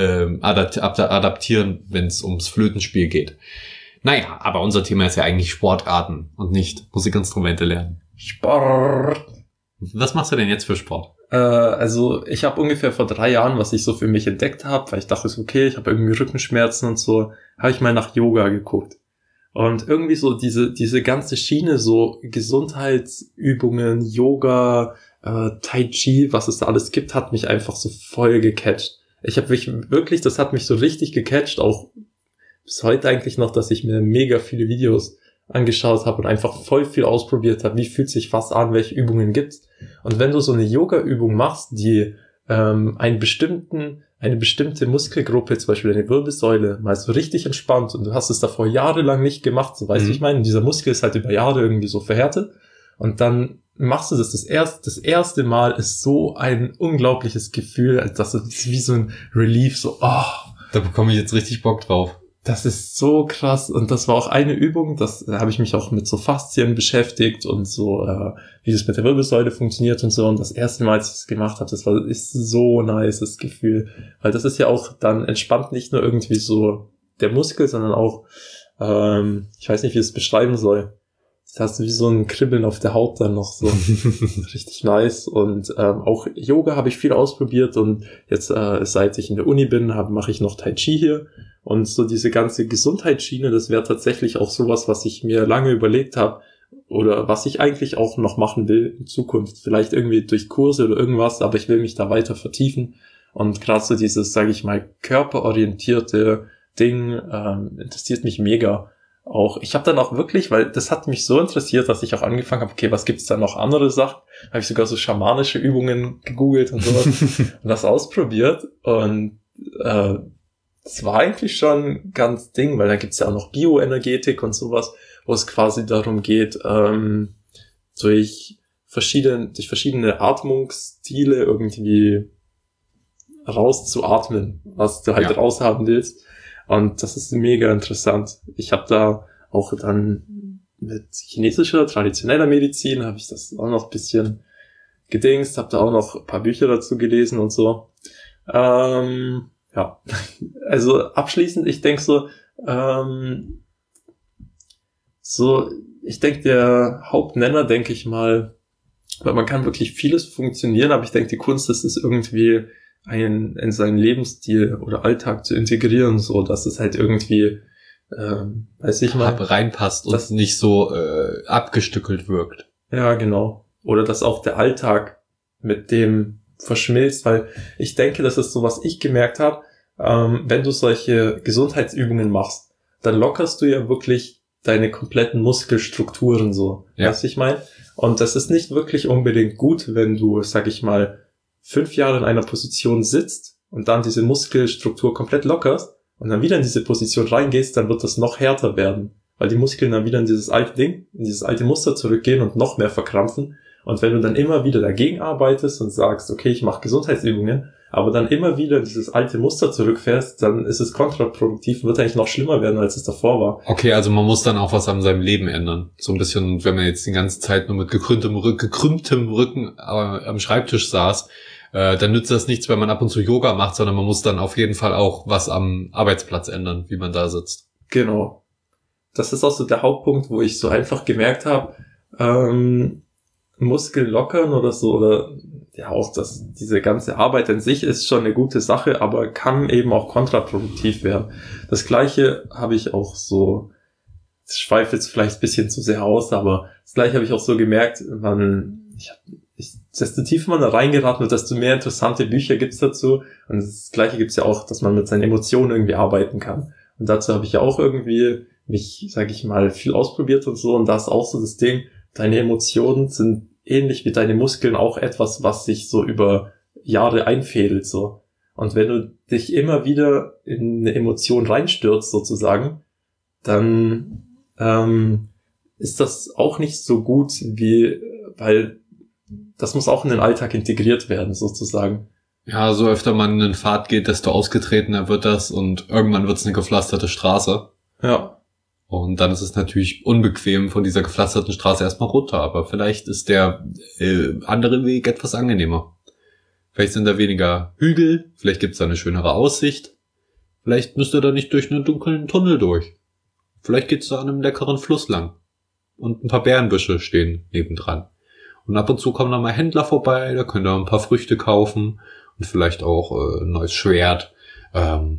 S1: adaptieren, wenn es ums Flötenspiel geht. Naja, aber unser Thema ist ja eigentlich Sportarten und nicht Musikinstrumente lernen.
S2: Sport.
S1: Was machst du denn jetzt für Sport?
S2: Also ich habe ungefähr vor 3 Jahren, was ich so für mich entdeckt habe, weil ich dachte, okay, ich habe irgendwie Rückenschmerzen und so, habe ich mal nach Yoga geguckt. Und irgendwie so diese ganze Schiene, so Gesundheitsübungen, Yoga, Tai Chi, was es da alles gibt, hat mich einfach so voll gecatcht. Ich habe mich wirklich, das hat mich so richtig gecatcht, auch bis heute eigentlich noch, dass ich mir mega viele Videos angeschaut habe und einfach voll viel ausprobiert habe, wie fühlt sich was an, welche Übungen gibt's. Und wenn du so eine Yoga-Übung machst, die eine bestimmte Muskelgruppe, zum Beispiel deine Wirbelsäule, mal so richtig entspannt und du hast es davor jahrelang nicht gemacht, so weißt du, ich meine, dieser Muskel ist halt über Jahre irgendwie so verhärtet und dann machst du das erste Mal ist so ein unglaubliches Gefühl, als das ist wie so ein Relief, so,
S1: Da bekomme ich jetzt richtig Bock drauf.
S2: Das ist so krass und das war auch eine Übung, da habe ich mich auch mit so Faszien beschäftigt und so, wie das mit der Wirbelsäule funktioniert und so, und das erste Mal, als ich es gemacht habe, ist so nice, das Gefühl, weil das ist ja auch dann entspannt nicht nur irgendwie so der Muskel, sondern auch, ich weiß nicht, wie ich es beschreiben soll, das hast du wie so ein Kribbeln auf der Haut dann noch so, richtig nice, und auch Yoga habe ich viel ausprobiert und jetzt, seit ich in der Uni bin, mache ich noch Tai Chi hier. Und so diese ganze Gesundheitsschiene, das wäre tatsächlich auch sowas, was ich mir lange überlegt habe oder was ich eigentlich auch noch machen will in Zukunft. Vielleicht irgendwie durch Kurse oder irgendwas, aber ich will mich da weiter vertiefen. Und gerade so dieses, sage ich mal, körperorientierte Ding interessiert mich mega. Auch ich habe dann auch wirklich, weil das hat mich so interessiert, dass ich auch angefangen habe, okay, was gibt's da noch andere Sachen? Habe ich sogar so schamanische Übungen gegoogelt und sowas und das ausprobiert und das war eigentlich schon ganz Ding, weil da gibt's ja auch noch Bioenergetik und sowas, wo es quasi darum geht, durch verschiedene Atmungsstile irgendwie rauszuatmen, was du halt raushaben willst. Und das ist mega interessant. Ich habe da auch dann mit chinesischer, traditioneller Medizin, habe ich das auch noch ein bisschen gedingst, habe da auch noch ein paar Bücher dazu gelesen und so. Ja, also abschließend, ich denke ich denke, der Hauptnenner, denke ich mal, weil man kann wirklich vieles funktionieren, aber ich denke, die Kunst ist es irgendwie in seinen Lebensstil oder Alltag zu integrieren, so dass es halt irgendwie, weiß ich mal,
S1: reinpasst und nicht so abgestückelt wirkt.
S2: Ja, genau. Oder dass auch der Alltag mit dem verschmilzt, weil ich denke, das ist so, was ich gemerkt habe, wenn du solche Gesundheitsübungen machst, dann lockerst du ja wirklich deine kompletten Muskelstrukturen so, weißt du, ich meine? Und das ist nicht wirklich unbedingt gut, wenn du, sag ich mal, 5 Jahre in einer Position sitzt und dann diese Muskelstruktur komplett lockerst und dann wieder in diese Position reingehst, dann wird das noch härter werden, weil die Muskeln dann wieder in dieses alte Ding, in dieses alte Muster zurückgehen und noch mehr verkrampfen. Und wenn du dann immer wieder dagegen arbeitest und sagst, okay, ich mache Gesundheitsübungen, aber dann immer wieder in dieses alte Muster zurückfährst, dann ist es kontraproduktiv und wird eigentlich noch schlimmer werden, als es davor war.
S1: Okay, also man muss dann auch was an seinem Leben ändern. So ein bisschen, wenn man jetzt die ganze Zeit nur mit gekrümmtem Rücken am Schreibtisch saß, dann nützt das nichts, wenn man ab und zu Yoga macht, sondern man muss dann auf jeden Fall auch was am Arbeitsplatz ändern, wie man da sitzt.
S2: Genau. Das ist auch so der Hauptpunkt, wo ich so einfach gemerkt habe, Muskeln lockern oder so, oder ja auch diese ganze Arbeit an sich ist schon eine gute Sache, aber kann eben auch kontraproduktiv werden. Das Gleiche habe ich auch so, ich schweife jetzt vielleicht ein bisschen zu sehr aus, aber das Gleiche habe ich auch so gemerkt, desto tiefer man da reingeraten wird, desto mehr interessante Bücher gibt's dazu. Und das Gleiche gibt's ja auch, dass man mit seinen Emotionen irgendwie arbeiten kann. Und dazu habe ich ja auch irgendwie mich, sag ich mal, viel ausprobiert und so. Und da ist auch so das Ding, deine Emotionen sind ähnlich wie deine Muskeln auch etwas, was sich so über Jahre einfädelt, so. Und wenn du dich immer wieder in eine Emotion reinstürzt, sozusagen, dann ist das auch nicht so gut weil das muss auch in den Alltag integriert werden, sozusagen.
S1: Ja, so öfter man in den Pfad geht, desto ausgetretener wird das und irgendwann wird es eine gepflasterte Straße.
S2: Ja.
S1: Und dann ist es natürlich unbequem, von dieser gepflasterten Straße erstmal runter, aber vielleicht ist der andere Weg etwas angenehmer. Vielleicht sind da weniger Hügel, vielleicht gibt es da eine schönere Aussicht, vielleicht müsst ihr da nicht durch einen dunklen Tunnel durch. Vielleicht geht's da an einem leckeren Fluss lang und ein paar Bärenbüsche stehen nebendran. Und ab und zu kommen da mal Händler vorbei, da könnt ihr ein paar Früchte kaufen und vielleicht auch ein neues Schwert.
S2: Eine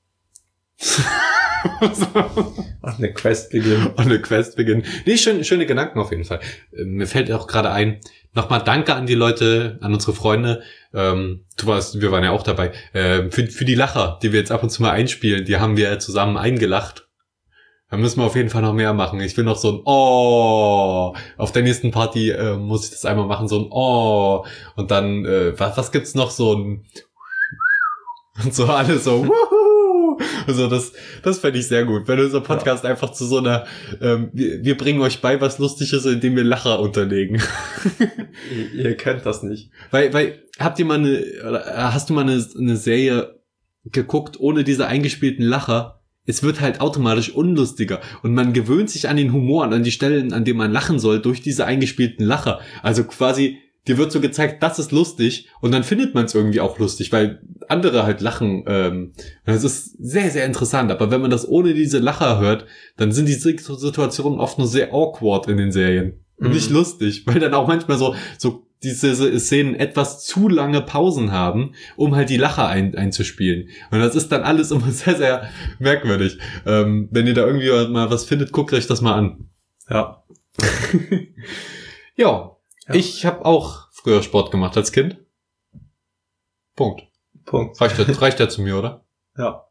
S2: Quest beginnen.
S1: Nee, schöne Gedanken auf jeden Fall. Mir fällt auch gerade ein, nochmal danke an die Leute, an unsere Freunde. Wir waren ja auch dabei. Für die Lacher, die wir jetzt ab und zu mal einspielen, die haben wir zusammen eingelacht. Da müssen wir auf jeden Fall noch mehr machen. Ich will noch so ein Oh. Auf der nächsten Party muss ich das einmal machen, so ein Oh. Und dann, was gibt's noch? So ein und so alle so Wuhu. Also das fände ich sehr gut. Wenn unser Podcast einfach zu so einer wir bringen euch bei, was lustig ist, indem wir Lacher unterlegen.
S2: Ihr könnt das nicht.
S1: Weil hast du mal eine Serie geguckt ohne diese eingespielten Lacher? Es wird halt automatisch unlustiger und man gewöhnt sich an den Humor und an die Stellen, an denen man lachen soll, durch diese eingespielten Lacher. Also quasi, dir wird so gezeigt, das ist lustig und dann findet man es irgendwie auch lustig, weil andere halt lachen. Das ist sehr, sehr interessant, aber wenn man das ohne diese Lacher hört, dann sind die Situationen oft nur sehr awkward in den Serien. Und nicht lustig, weil dann auch manchmal so diese Szenen etwas zu lange Pausen haben, um halt die Lacher einzuspielen. Und das ist dann alles immer sehr, sehr merkwürdig. Wenn ihr da irgendwie mal was findet, guckt euch das mal an.
S2: Ja.
S1: Ja. Ich habe auch früher Sport gemacht als Kind. Punkt. Reicht ja zu mir, oder?
S2: Ja.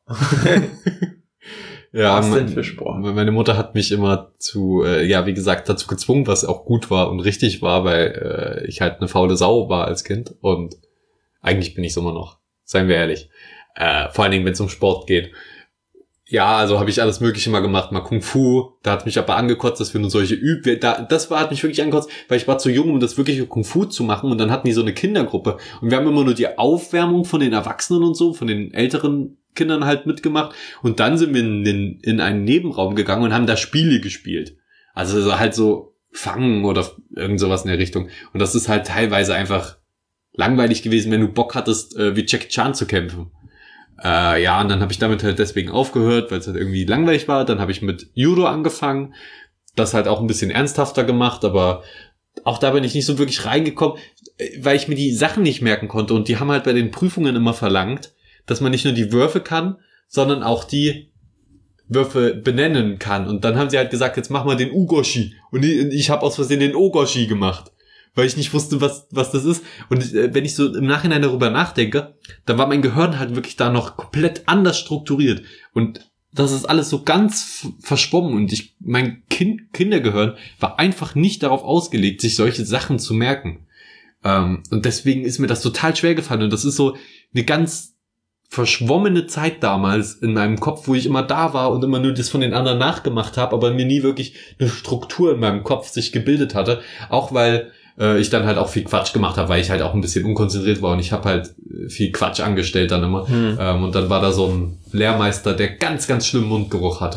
S1: Ja,
S2: was denn für Sport?
S1: Meine Mutter hat mich immer wie gesagt, dazu gezwungen, was auch gut war und richtig war, weil ich halt eine faule Sau war als Kind und eigentlich bin ich es immer noch, seien wir ehrlich. Vor allen Dingen, wenn es um Sport geht. Ja, also habe ich alles Mögliche mal gemacht, mal Kung Fu, da hat mich aber angekotzt, dass wir nur solche hat mich wirklich angekotzt, weil ich war zu jung, um das wirkliche Kung Fu zu machen und dann hatten die so eine Kindergruppe und wir haben immer nur die Aufwärmung von den Erwachsenen und so, von den älteren Kindern halt mitgemacht und dann sind wir in einen Nebenraum gegangen und haben da Spiele gespielt. Also halt so Fangen oder irgend sowas in der Richtung. Und das ist halt teilweise einfach langweilig gewesen, wenn du Bock hattest, wie Jackie Chan zu kämpfen. Und dann habe ich damit halt deswegen aufgehört, weil es halt irgendwie langweilig war. Dann habe ich mit Judo angefangen, das halt auch ein bisschen ernsthafter gemacht, aber auch da bin ich nicht so wirklich reingekommen, weil ich mir die Sachen nicht merken konnte und die haben halt bei den Prüfungen immer verlangt, dass man nicht nur die Würfe kann, sondern auch die Würfe benennen kann. Und dann haben sie halt gesagt, jetzt mach mal den Ugoshi. Und ich habe aus Versehen den Ogoshi gemacht, weil ich nicht wusste, was das ist. Und wenn ich so im Nachhinein darüber nachdenke, dann war mein Gehirn halt wirklich da noch komplett anders strukturiert. Und das ist alles so ganz verschwommen. Und mein Kindergehirn war einfach nicht darauf ausgelegt, sich solche Sachen zu merken. Und deswegen ist mir das total schwer gefallen. Und das ist so eine ganz verschwommene Zeit damals in meinem Kopf, wo ich immer da war und immer nur das von den anderen nachgemacht habe, aber mir nie wirklich eine Struktur in meinem Kopf sich gebildet hatte. Auch weil ich dann halt auch viel Quatsch gemacht habe, weil ich halt auch ein bisschen unkonzentriert war und ich habe halt viel Quatsch angestellt dann immer. Und dann war da so ein Lehrmeister, der ganz, ganz schlimmen Mundgeruch hatte.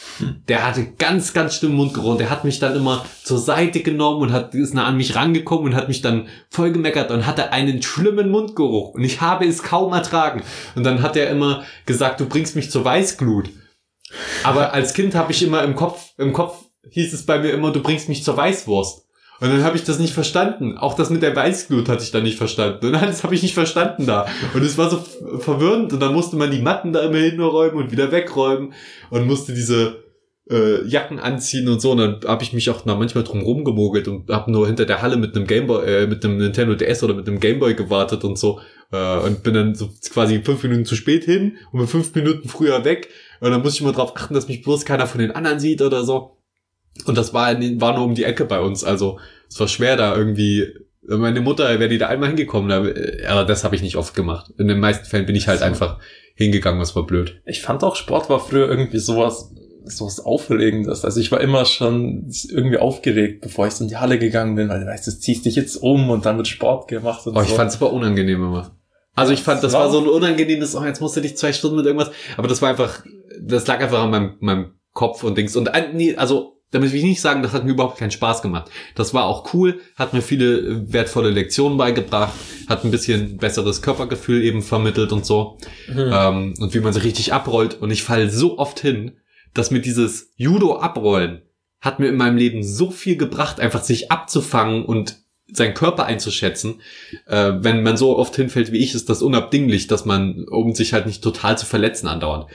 S1: Der hatte ganz, ganz schlimmen Mundgeruch und der hat mich dann immer zur Seite genommen und ist nah an mich rangekommen und hat mich dann voll gemeckert und hatte einen schlimmen Mundgeruch und ich habe es kaum ertragen. Und dann hat er immer gesagt, du bringst mich zur Weißglut. Aber als Kind habe ich immer im Kopf hieß es bei mir immer, du bringst mich zur Weißwurst. Und dann habe ich das nicht verstanden. Auch das mit der Weißglut hatte ich dann nicht verstanden. Und das habe ich nicht verstanden da. Und es war so verwirrend. Und dann musste man die Matten da immer hinräumen und wieder wegräumen. Und musste diese Jacken anziehen und so. Und dann habe ich mich auch manchmal drum rumgemogelt und habe nur hinter der Halle mit einem Gameboy, mit einem Nintendo DS oder mit einem Gameboy gewartet und so. Und bin dann so quasi 5 Minuten zu spät hin und bin 5 Minuten früher weg. Und dann muss ich immer drauf achten, dass mich bloß keiner von den anderen sieht oder so. Und das war nur um die Ecke bei uns. Also es war schwer da irgendwie. Meine Mutter wäre die da einmal hingekommen, aber das habe ich nicht oft gemacht. In den meisten Fällen bin ich halt einfach hingegangen, was war blöd.
S2: Ich fand auch, Sport war früher irgendwie sowas Aufregendes. Also ich war immer schon irgendwie aufgeregt, bevor ich so in die Halle gegangen bin, weil du weißt, du ziehst dich jetzt um und dann wird Sport gemacht und so.
S1: Ich fand es aber unangenehm immer. Also ich fand, das war so ein unangenehmes, jetzt musst du dich 2 Stunden mit irgendwas, aber das lag einfach an meinem Kopf und Dings. Und also damit will ich nicht sagen, das hat mir überhaupt keinen Spaß gemacht. Das war auch cool, hat mir viele wertvolle Lektionen beigebracht, hat ein bisschen besseres Körpergefühl eben vermittelt und so. Und wie man sich richtig abrollt. Und ich falle so oft hin, dass mir dieses Judo-Abrollen hat mir in meinem Leben so viel gebracht, einfach sich abzufangen und seinen Körper einzuschätzen. Wenn man so oft hinfällt wie ich, ist das unabdinglich, dass man, um sich halt nicht total zu verletzen andauernd.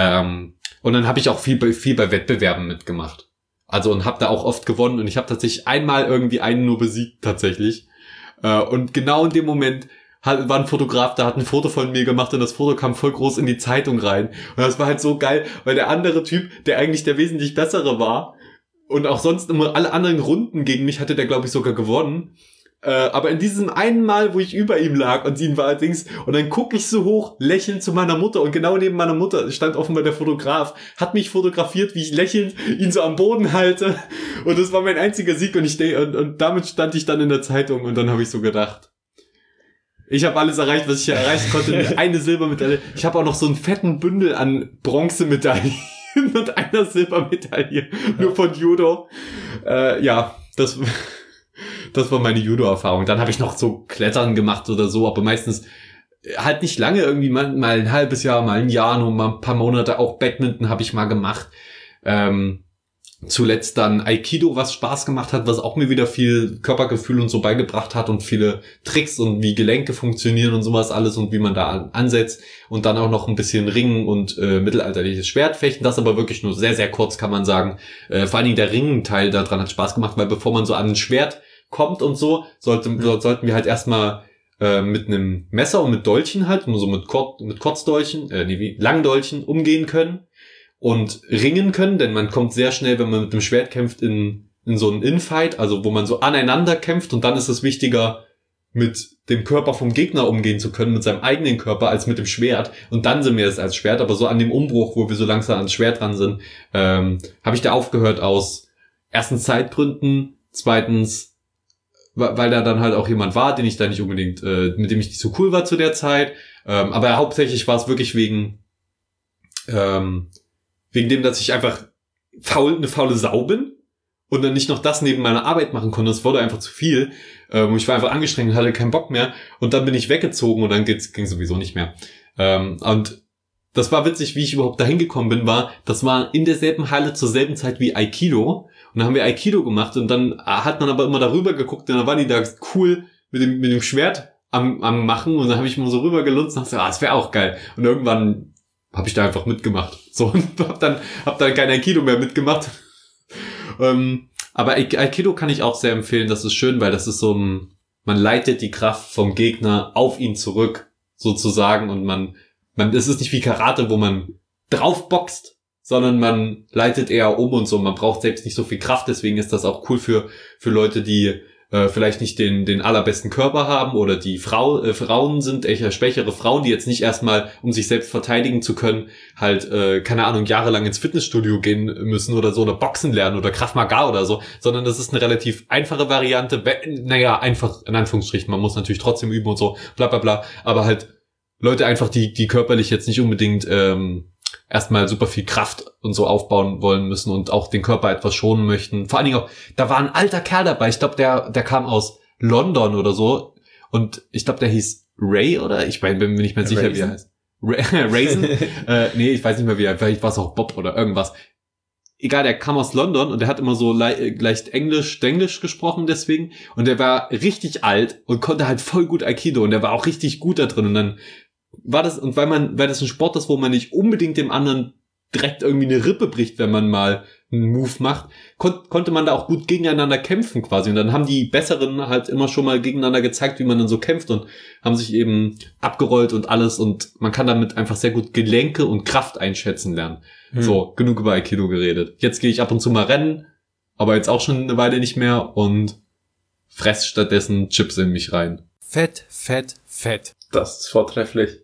S1: Und dann habe ich auch viel bei Wettbewerben mitgemacht. Also und habe da auch oft gewonnen und ich habe tatsächlich einmal irgendwie einen nur besiegt tatsächlich. Und genau in dem Moment war ein Fotograf, der hat ein Foto von mir gemacht und das Foto kam voll groß in die Zeitung rein. Und das war halt so geil, weil der andere Typ, der eigentlich der wesentlich bessere war und auch sonst immer alle anderen Runden gegen mich hatte der, glaube ich, sogar gewonnen. Aber in diesem einen Mal, wo ich über ihm lag und ihn war allerdings, und dann gucke ich so hoch, lächelnd zu meiner Mutter und genau neben meiner Mutter stand offenbar der Fotograf, hat mich fotografiert, wie ich lächelnd ihn so am Boden halte und das war mein einziger Sieg und damit stand ich dann in der Zeitung und dann habe ich so gedacht, ich habe alles erreicht, was ich hier erreichen konnte, eine Silbermedaille, ich habe auch noch so einen fetten Bündel an Bronzemedaillen und einer Silbermedaille, nur von Judo. Das war meine Judo-Erfahrung. Dann habe ich noch so Klettern gemacht oder so, aber meistens halt nicht lange, irgendwie mal ein halbes Jahr, mal ein Jahr, nur mal ein paar Monate. Auch Badminton habe ich mal gemacht. Zuletzt dann Aikido, was Spaß gemacht hat, was auch mir wieder viel Körpergefühl und so beigebracht hat und viele Tricks und wie Gelenke funktionieren und sowas alles und wie man da ansetzt. Und dann auch noch ein bisschen Ringen und mittelalterliches Schwertfechten. Das aber wirklich nur sehr, sehr kurz, kann man sagen. Vor allen Dingen der Ringen-Teil daran hat Spaß gemacht, weil bevor man so an ein Schwert kommt und so, sollten wir halt erstmal mit einem Messer und mit Dolchen halt, nur so mit Kurzdolchen, Langdolchen umgehen können und ringen können, denn man kommt sehr schnell, wenn man mit dem Schwert kämpft, in so einen Infight, also wo man so aneinander kämpft und dann ist es wichtiger, mit dem Körper vom Gegner umgehen zu können, mit seinem eigenen Körper, als mit dem Schwert. Und dann sind wir es als Schwert, aber so an dem Umbruch, wo wir so langsam ans Schwert dran sind, habe ich da aufgehört aus erstens Zeitgründen, zweitens weil da dann halt auch jemand war, den ich da nicht unbedingt, mit dem ich nicht so cool war zu der Zeit. Aber hauptsächlich war es wirklich wegen dem, dass ich einfach eine faule Sau bin und dann nicht noch das neben meiner Arbeit machen konnte. Das wurde einfach zu viel. Ich war einfach angestrengt und hatte keinen Bock mehr. Und dann bin ich weggezogen und dann ging sowieso nicht mehr. Und das war witzig, wie ich überhaupt dahin gekommen bin, das war in derselben Halle zur selben Zeit wie Aikido. Und dann haben wir Aikido gemacht und dann hat man aber immer darüber geguckt und dann waren die da cool mit dem Schwert am Machen und dann habe ich mal so rüber gelunzt und dachte, das wäre auch geil. Und irgendwann habe ich da einfach mitgemacht. So, und hab dann kein Aikido mehr mitgemacht. Aber Aikido kann ich auch sehr empfehlen, das ist schön, weil das ist man leitet die Kraft vom Gegner auf ihn zurück, sozusagen, und es ist nicht wie Karate, wo man drauf boxt, sondern man leitet eher um und so. Man braucht selbst nicht so viel Kraft, deswegen ist das auch cool für Leute, die vielleicht nicht den allerbesten Körper haben oder die Frauen sind, eher schwächere Frauen, die jetzt nicht erstmal, um sich selbst verteidigen zu können, halt, keine Ahnung, jahrelang ins Fitnessstudio gehen müssen oder so oder Boxen lernen oder Krav Maga oder so, sondern das ist eine relativ einfache Variante, einfach in Anführungsstrichen, man muss natürlich trotzdem üben und so, bla bla bla, aber halt Leute einfach, die körperlich jetzt nicht unbedingt erstmal super viel Kraft und so aufbauen wollen müssen und auch den Körper etwas schonen möchten. Vor allen Dingen auch, da war ein alter Kerl dabei, ich glaube, der kam aus London oder so und ich glaube, der hieß Ray oder? Ich bin mir nicht mehr sicher, wie er heißt. Raisin? Nee, ich weiß nicht mehr, wie er, vielleicht war es auch Bob oder irgendwas. Egal, der kam aus London und der hat immer so leicht Englisch gesprochen deswegen und der war richtig alt und konnte halt voll gut Aikido und der war auch richtig gut da drin und dann war das, und weil das ein Sport ist, wo man nicht unbedingt dem anderen direkt irgendwie eine Rippe bricht, wenn man mal einen Move macht, konnte man da auch gut gegeneinander kämpfen quasi und dann haben die Besseren halt immer schon mal gegeneinander gezeigt, wie man dann so kämpft und haben sich eben abgerollt und alles und man kann damit einfach sehr gut Gelenke und Kraft einschätzen lernen. So, genug über Aikido geredet. Jetzt gehe ich ab und zu mal rennen, aber jetzt auch schon eine Weile nicht mehr und fress stattdessen Chips in mich rein.
S3: Fett, fett, fett.
S2: Das ist vortrefflich.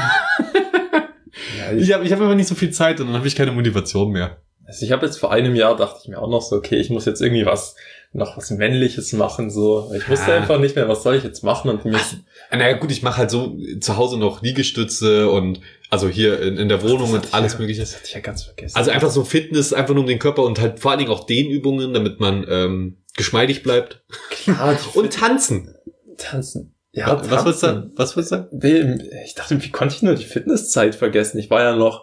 S1: Ich hab einfach nicht so viel Zeit und dann habe ich keine Motivation mehr.
S2: Also ich habe jetzt vor einem Jahr, dachte ich mir auch noch so, okay, ich muss jetzt irgendwie was Männliches machen, so. Ich wusste einfach nicht mehr, was soll ich jetzt machen und mir...
S1: Naja gut, ich mache halt so zu Hause noch Liegestütze und also hier in der Wohnung und alles mögliche.
S2: Das hatte ich ja ganz vergessen.
S1: Also einfach so Fitness, einfach nur um den Körper und halt vor allen Dingen auch Dehnübungen, damit man geschmeidig bleibt.
S2: Klar.
S1: Und tanzen.
S2: Tanzen. Ja,
S1: was willst du sagen?
S2: Ich dachte, wie konnte ich nur die Fitnesszeit vergessen? Ich war ja noch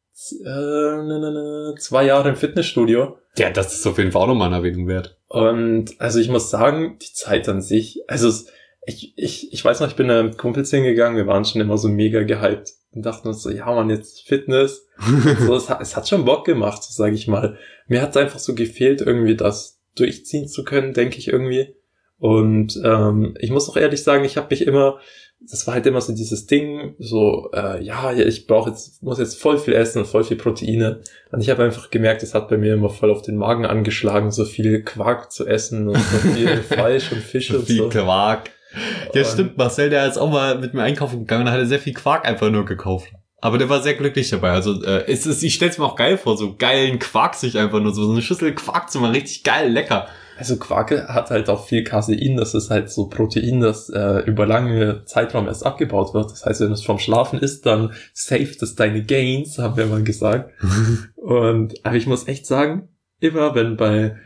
S2: 2 Jahre im Fitnessstudio.
S1: Ja, das ist auf jeden Fall auch nochmal eine Erwähnung wert.
S2: Und also ich muss sagen, die Zeit an sich, also ich weiß noch, ich bin da mit Kumpels hingegangen, wir waren schon immer so mega gehypt und dachten uns so, ja man, jetzt Fitness. So, es hat schon Bock gemacht, so sage ich mal. Mir hat es einfach so gefehlt, irgendwie das durchziehen zu können, denke ich irgendwie. Und ich muss auch ehrlich sagen, ich habe mich immer, das war halt immer so dieses Ding, so, ich muss jetzt voll viel essen und voll viel Proteine. Und ich habe einfach gemerkt, es hat bei mir immer voll auf den Magen angeschlagen, so viel Quark zu essen und so viel Fleisch und Fisch und so.
S1: Viel Quark. Ja, stimmt, Marcel, der ist auch mal mit mir einkaufen gegangen und hat sehr viel Quark einfach nur gekauft. Aber der war sehr glücklich dabei. Also ich stell's mir auch geil vor, so geilen Quark sich einfach nur so eine Schüssel Quark zu machen, richtig geil, lecker.
S2: Also Quark hat halt auch viel Casein, das ist halt so Protein, das über lange Zeitraum erst abgebaut wird. Das heißt, wenn du es vom Schlafen isst, dann saved es deine Gains, haben wir mal gesagt. Aber ich muss echt sagen, immer wenn bei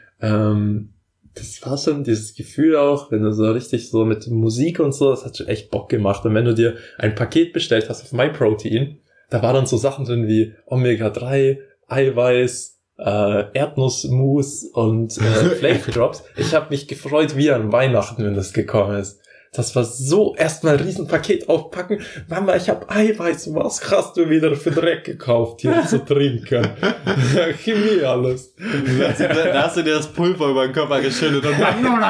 S2: das war schon dieses Gefühl auch, wenn du so richtig so mit Musik und so, das hat schon echt Bock gemacht. Und wenn du dir ein Paket bestellt hast auf MyProtein, da waren dann so Sachen drin wie Omega-3, Eiweiß, Erdnussmus und Flavor Drops. Ich habe mich gefreut wie an Weihnachten, wenn das gekommen ist. Das war so, erstmal ein Riesenpaket aufpacken. Mama, ich habe Eiweiß, was hast du wieder für Dreck gekauft, hier zu trinken? Chemie alles.
S1: Da hast du dir das Pulver über den Körper geschüttet und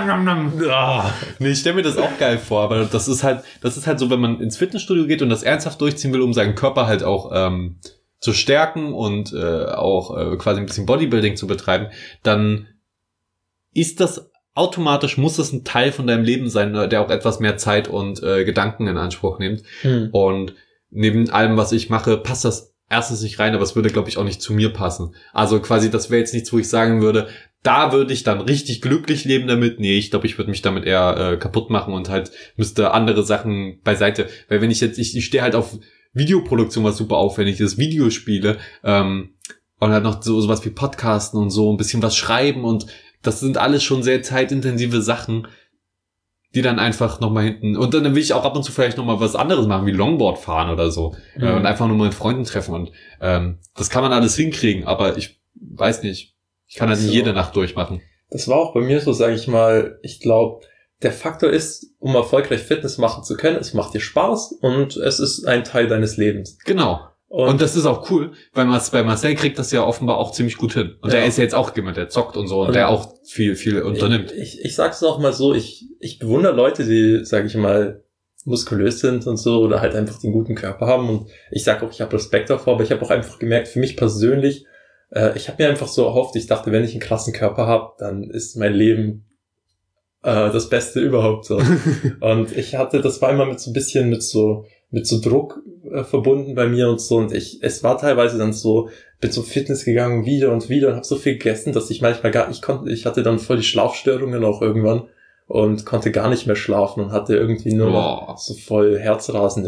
S1: nee, ich stelle mir das auch geil vor, aber das ist halt so, wenn man ins Fitnessstudio geht und das ernsthaft durchziehen will, um seinen Körper halt auch zu stärken und auch quasi ein bisschen Bodybuilding zu betreiben, dann ist das automatisch, muss das ein Teil von deinem Leben sein, der auch etwas mehr Zeit und Gedanken in Anspruch nimmt. Und neben allem, was ich mache, passt das erstens nicht rein, aber es würde, glaube ich, auch nicht zu mir passen. Also quasi, das wäre jetzt nichts, wo ich sagen würde, da würde ich dann richtig glücklich leben damit. Nee, ich glaube, ich würde mich damit eher kaputt machen und halt müsste andere Sachen beiseite. Weil wenn ich stehe halt auf Videoproduktion, was super aufwendig ist, Videospiele und halt noch sowas wie Podcasten und so, ein bisschen was schreiben und das sind alles schon sehr zeitintensive Sachen, die dann einfach nochmal hinten... Und dann will ich auch ab und zu vielleicht nochmal was anderes machen, wie Longboard fahren oder so. Und einfach nur mal mit Freunden treffen. Und das kann man alles hinkriegen, aber ich weiß nicht. Ich kann halt nicht jede Nacht durchmachen.
S2: Das war auch bei mir so, sage ich mal, ich glaube, der Faktor ist, um erfolgreich Fitness machen zu können, es macht dir Spaß und es ist ein Teil deines Lebens.
S1: Genau. Und das ist auch cool, weil bei Marcel kriegt das ja offenbar auch ziemlich gut hin. Und der ist ja jetzt auch jemand, der zockt und so und der auch viel unternimmt.
S2: Ich sag's auch mal so, ich bewundere Leute, die, sag ich mal, muskulös sind und so oder halt einfach den guten Körper haben. Und ich sag auch, ich habe Respekt davor, aber ich habe auch einfach gemerkt, für mich persönlich, ich habe mir einfach so erhofft, ich dachte, wenn ich einen krassen Körper habe, dann ist mein Leben das Beste überhaupt so. Und das war immer mit so Druck verbunden bei mir und so und es war teilweise dann so, bin zum Fitness gegangen wieder und habe so viel gegessen, dass ich manchmal ich hatte dann voll die Schlafstörungen auch irgendwann und konnte gar nicht mehr schlafen und hatte irgendwie nur so voll Herzrasen immer.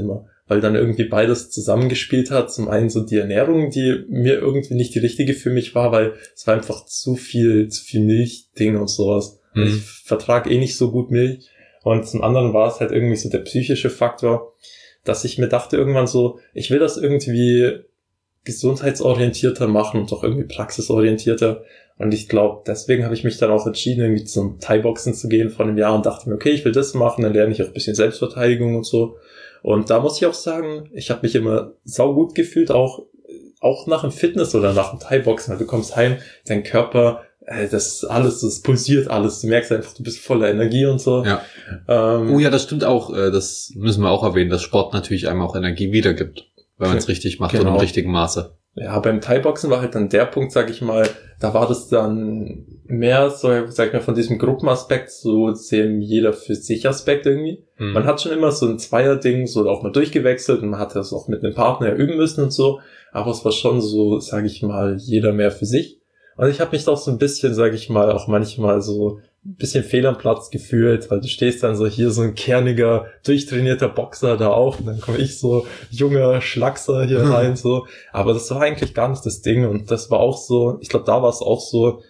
S2: weil dann irgendwie beides zusammengespielt hat. Zum einen so die Ernährung, die mir irgendwie nicht die richtige für mich war, weil es war einfach zu viel Milchding und sowas. Also ich vertrage nicht so gut Milch. Und zum anderen war es halt irgendwie so der psychische Faktor, dass ich mir dachte irgendwann so, ich will das irgendwie gesundheitsorientierter machen und auch irgendwie praxisorientierter. Und ich glaube, deswegen habe ich mich dann auch entschieden, irgendwie zum Thai-Boxen zu gehen vor einem Jahr und dachte mir, okay, ich will das machen, dann lerne ich auch ein bisschen Selbstverteidigung und so. Und da muss ich auch sagen, ich habe mich immer saugut gefühlt, auch nach dem Fitness oder nach dem Thai-Boxen. Du kommst heim, dein Körper, das alles, das pulsiert alles. Du merkst einfach, du bist voller Energie und so.
S1: Ja. Ja, das stimmt auch. Das müssen wir auch erwähnen, dass Sport natürlich einem auch Energie wiedergibt, wenn man es richtig macht und im richtigen Maße.
S2: Ja, beim Thai-Boxen war halt dann der Punkt, sag ich mal, da war das dann mehr so, sag ich mal, von diesem Gruppenaspekt, so dem jeder für sich Aspekt irgendwie. Man hat schon immer so ein Zweier-Ding, so auch mal durchgewechselt und man hat das auch mit einem Partner üben müssen und so, aber es war schon so, sag ich mal, jeder mehr für sich. Und ich habe mich doch so ein bisschen, sag ich mal, auch manchmal so ein bisschen fehl am Platz gefühlt, weil du stehst dann so hier so ein kerniger, durchtrainierter Boxer da auf und dann komme ich so junger Schlackser hier rein, so. Aber das war eigentlich gar nicht das Ding und das war auch so, ich glaube, da war es auch so,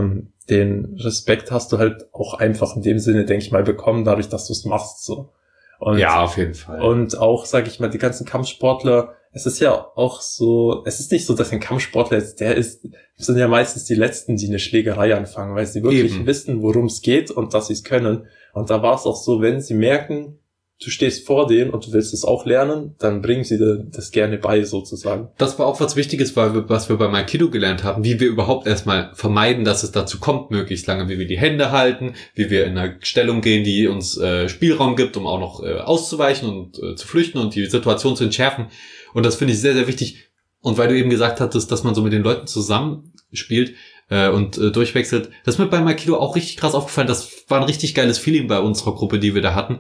S2: den Respekt hast du halt auch einfach in dem Sinne, denke ich mal, bekommen, dadurch, dass du es machst, so. Und,
S1: ja, auf jeden Fall.
S2: Und auch, sag ich mal, die ganzen Kampfsportler, es ist ja auch so, es ist nicht so, dass ein Kampfsportler jetzt sind ja meistens die Letzten, die eine Schlägerei anfangen, weil sie wirklich wissen, worum es geht und dass sie es können. Und da war es auch so, wenn sie merken, du stehst vor denen und du willst es auch lernen, dann bringen sie dir das gerne bei, sozusagen.
S1: Das war auch was Wichtiges, was wir beim Aikido gelernt haben, wie wir überhaupt erstmal vermeiden, dass es dazu kommt, möglichst lange, wie wir die Hände halten, wie wir in eine Stellung gehen, die uns Spielraum gibt, um auch noch auszuweichen und zu flüchten und die Situation zu entschärfen. Und das finde ich sehr, sehr wichtig. Und weil du eben gesagt hattest, dass man so mit den Leuten zusammenspielt und durchwechselt, das ist mir beim Aikido auch richtig krass aufgefallen. Das war ein richtig geiles Feeling bei unserer Gruppe, die wir da hatten.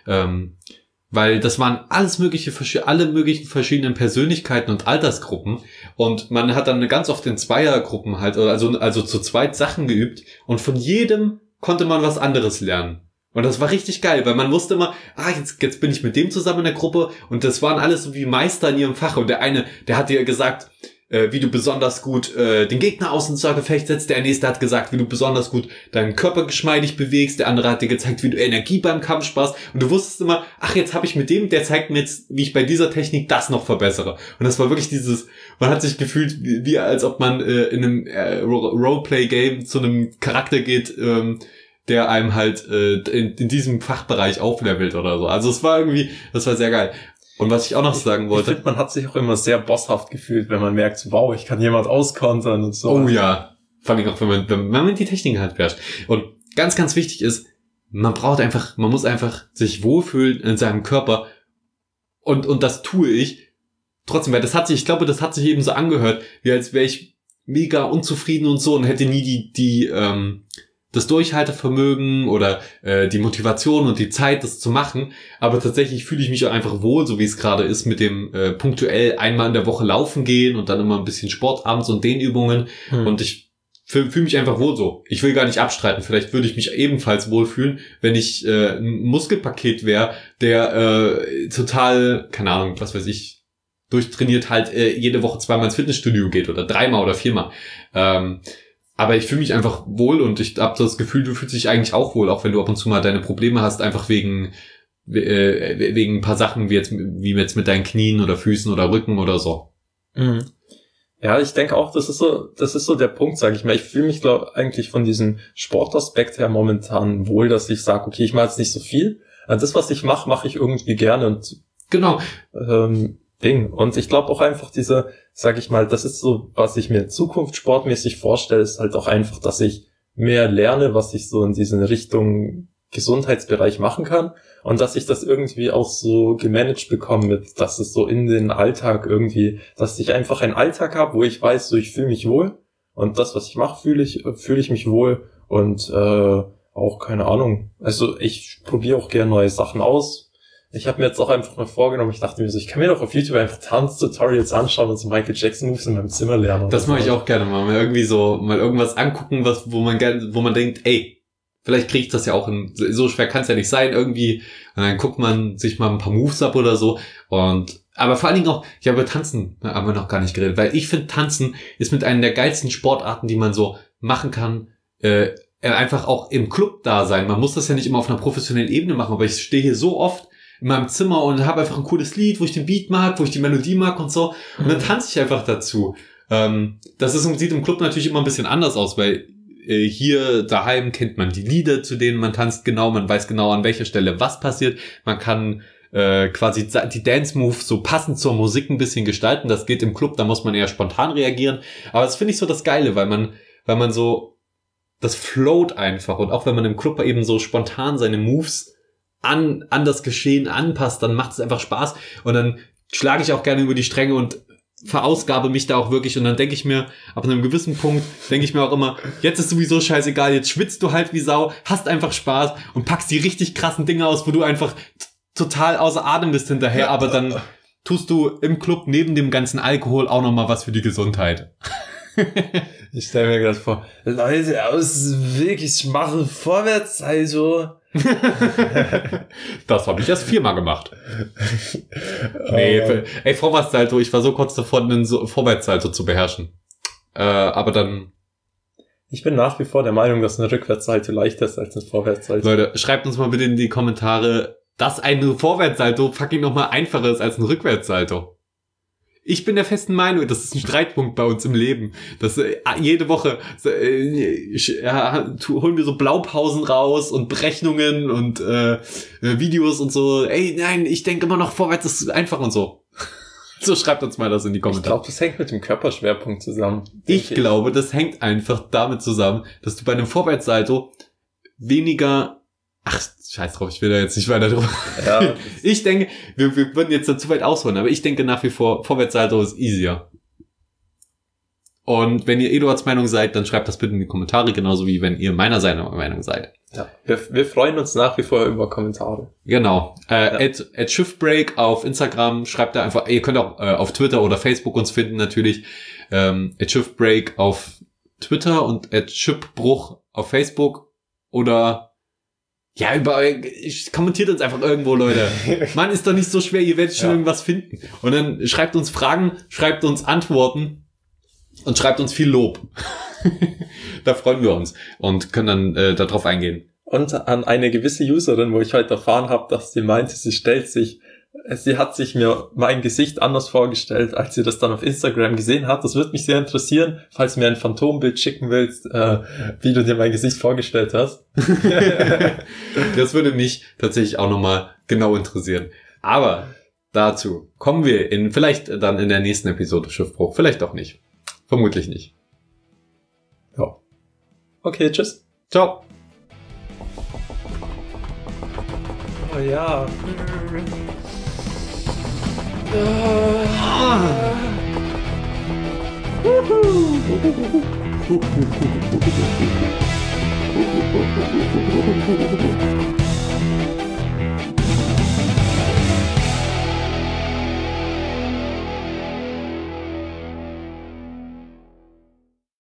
S1: Weil das waren alle möglichen verschiedenen Persönlichkeiten und Altersgruppen. Und man hat dann ganz oft in Zweiergruppen halt, also zu zweit Sachen geübt. Und von jedem konnte man was anderes lernen. Und das war richtig geil, weil man wusste immer, jetzt bin ich mit dem zusammen in der Gruppe und das waren alles so wie Meister in ihrem Fach. Und der eine, der hat dir gesagt, wie du besonders gut den Gegner außer Gefecht setzt. Der nächste hat gesagt, wie du besonders gut deinen Körper geschmeidig bewegst. Der andere hat dir gezeigt, wie du Energie beim Kampf sparst. Und du wusstest immer, jetzt habe ich mit dem, der zeigt mir jetzt, wie ich bei dieser Technik das noch verbessere. Und das war wirklich man hat sich gefühlt, wie als ob man in einem Roleplay-Game zu einem Charakter geht, der einem halt in diesem Fachbereich auflevelt oder so. Also das war sehr geil. Und was ich auch noch sagen wollte...
S2: Ich finde, man hat sich auch immer sehr bosshaft gefühlt, wenn man merkt, wow, ich kann jemand auskontern und so.
S1: Oh ja. Vor allem auch, wenn man die Techniken halt beherrscht. Und ganz, ganz wichtig ist, man muss einfach sich wohlfühlen in seinem Körper. Und das tue ich. Trotzdem, weil das hat sich eben so angehört, wie als wäre ich mega unzufrieden und so und hätte nie das Durchhaltevermögen oder die Motivation und die Zeit, das zu machen. Aber tatsächlich fühle ich mich auch einfach wohl, so wie es gerade ist, mit dem punktuell einmal in der Woche laufen gehen und dann immer ein bisschen Sport abends und Dehnübungen. Und ich fühle mich einfach wohl so. Ich will gar nicht abstreiten. Vielleicht würde ich mich ebenfalls wohlfühlen, wenn ich ein Muskelpaket wäre, der total, keine Ahnung, was weiß ich, durchtrainiert halt jede Woche 2-mal ins Fitnessstudio geht oder 3-mal oder 4-mal. Aber ich fühle mich einfach wohl und ich habe das Gefühl, du fühlst dich eigentlich auch wohl, auch wenn du ab und zu mal deine Probleme hast, einfach wegen ein paar Sachen wie jetzt mit deinen Knien oder Füßen oder Rücken oder so.
S2: Mhm. Ja, ich denke auch, das ist so der Punkt, sage ich mal. Ich fühle mich eigentlich von diesem Sportaspekt her momentan wohl, dass ich sage, okay, ich mache jetzt nicht so viel. Das, was ich mache ich irgendwie gerne und
S1: genau.
S2: Ding. Und ich glaube auch einfach sag ich mal, das ist so, was ich mir in Zukunft sportmäßig vorstelle, ist halt auch einfach, dass ich mehr lerne, was ich so in diese Richtung Gesundheitsbereich machen kann und dass ich das irgendwie auch so gemanagt bekomme, dass es so in den Alltag irgendwie, dass ich einfach einen Alltag habe, wo ich weiß, so ich fühle mich wohl und das, was ich mache, fühle ich mich wohl und auch keine Ahnung. Also ich probiere auch gerne neue Sachen aus. Ich habe mir jetzt auch einfach mal vorgenommen, ich dachte mir so, ich kann mir doch auf YouTube einfach Tanztutorials anschauen und so Michael Jackson Moves in meinem Zimmer lernen.
S1: Das mache ich auch gerne mal irgendwie so, mal irgendwas angucken, wo man denkt, ey, Vielleicht kriege ich das ja auch so schwer kann es ja nicht sein irgendwie. Und dann guckt man sich mal ein paar Moves ab oder so. Aber vor allen Dingen auch, ich habe über Tanzen haben wir noch gar nicht geredet, weil ich finde, Tanzen ist mit einer der geilsten Sportarten, die man so machen kann, einfach auch im Club da sein. Man muss das ja nicht immer auf einer professionellen Ebene machen, aber ich stehe hier so oft in meinem Zimmer und habe einfach ein cooles Lied, wo ich den Beat mag, wo ich die Melodie mag und so. Und dann tanze ich einfach dazu. Sieht im Club natürlich immer ein bisschen anders aus, weil hier daheim kennt man die Lieder, zu denen man tanzt genau, man weiß genau, an welcher Stelle was passiert. Man kann quasi die Dance-Moves so passend zur Musik ein bisschen gestalten. Das geht im Club, da muss man eher spontan reagieren. Aber das finde ich so das Geile, weil man so, das float einfach. Und auch wenn man im Club eben so spontan seine Moves an das Geschehen anpasst, dann macht es einfach Spaß. Und dann schlage ich auch gerne über die Stränge und verausgabe mich da auch wirklich. Und dann denke ich mir, ab einem gewissen Punkt, denke ich mir auch immer, jetzt ist sowieso scheißegal, jetzt schwitzt du halt wie Sau, hast einfach Spaß und packst die richtig krassen Dinge aus, wo du einfach total außer Atem bist hinterher, aber dann tust du im Club neben dem ganzen Alkohol auch nochmal was für die Gesundheit.
S2: Ich stelle mir gerade vor, Leute, aus wirklich machen vorwärts, also.
S1: Das habe ich erst 4-mal gemacht. Nee, Vorwärtssalto, ich war so kurz davon, einen Vorwärtssalto zu beherrschen. Aber dann...
S2: Ich bin nach wie vor der Meinung, dass ein Rückwärtssalto leichter ist als ein Vorwärtssalto.
S1: Leute, schreibt uns mal bitte in die Kommentare, dass ein Vorwärtssalto fucking nochmal einfacher ist als ein Rückwärtssalto. Ich bin der festen Meinung, das ist ein Streitpunkt bei uns im Leben, dass jede Woche holen wir so Blaupausen raus und Berechnungen und Videos und so. Ey, nein, ich denke immer noch vorwärts ist einfach und so. So schreibt uns mal das in die Kommentare.
S2: Ich glaube, das hängt mit dem Körperschwerpunkt zusammen.
S1: Ich glaube, das hängt einfach damit zusammen, dass du bei einem Vorwärtssalto weniger... Ach, scheiß drauf, ich will da jetzt nicht weiter drüber. Ja. Ich denke, wir würden jetzt da zu weit ausholen, aber ich denke nach wie vor, Vorwärtssalto ist easier. Und wenn ihr Eduards Meinung seid, dann schreibt das bitte in die Kommentare, genauso wie wenn ihr meiner Meinung seid.
S2: Ja, wir freuen uns nach wie vor über Kommentare.
S1: Genau. At Shiftbreak auf Instagram, schreibt da einfach, ihr könnt auch auf Twitter oder Facebook uns finden natürlich. At Shiftbreak auf Twitter und at Shipbruch auf Facebook oder ja, kommentiert uns einfach irgendwo, Leute. Mann, ist doch nicht so schwer, ihr werdet schon irgendwas finden. Und dann schreibt uns Fragen, schreibt uns Antworten und schreibt uns viel Lob. Da freuen wir uns und können dann darauf eingehen.
S2: Und an eine gewisse Userin, wo ich heute erfahren habe, dass sie meinte, sie hat sich mir mein Gesicht anders vorgestellt, als sie das dann auf Instagram gesehen hat. Das würde mich sehr interessieren, falls du mir ein Phantombild schicken willst, wie du dir mein Gesicht vorgestellt hast.
S1: Das würde mich tatsächlich auch nochmal genau interessieren. Aber dazu kommen wir vielleicht dann in der nächsten Episode Schiffbruch. Vielleicht auch nicht. Vermutlich nicht.
S2: Ja. Okay, tschüss.
S1: Ciao.
S2: Oh ja.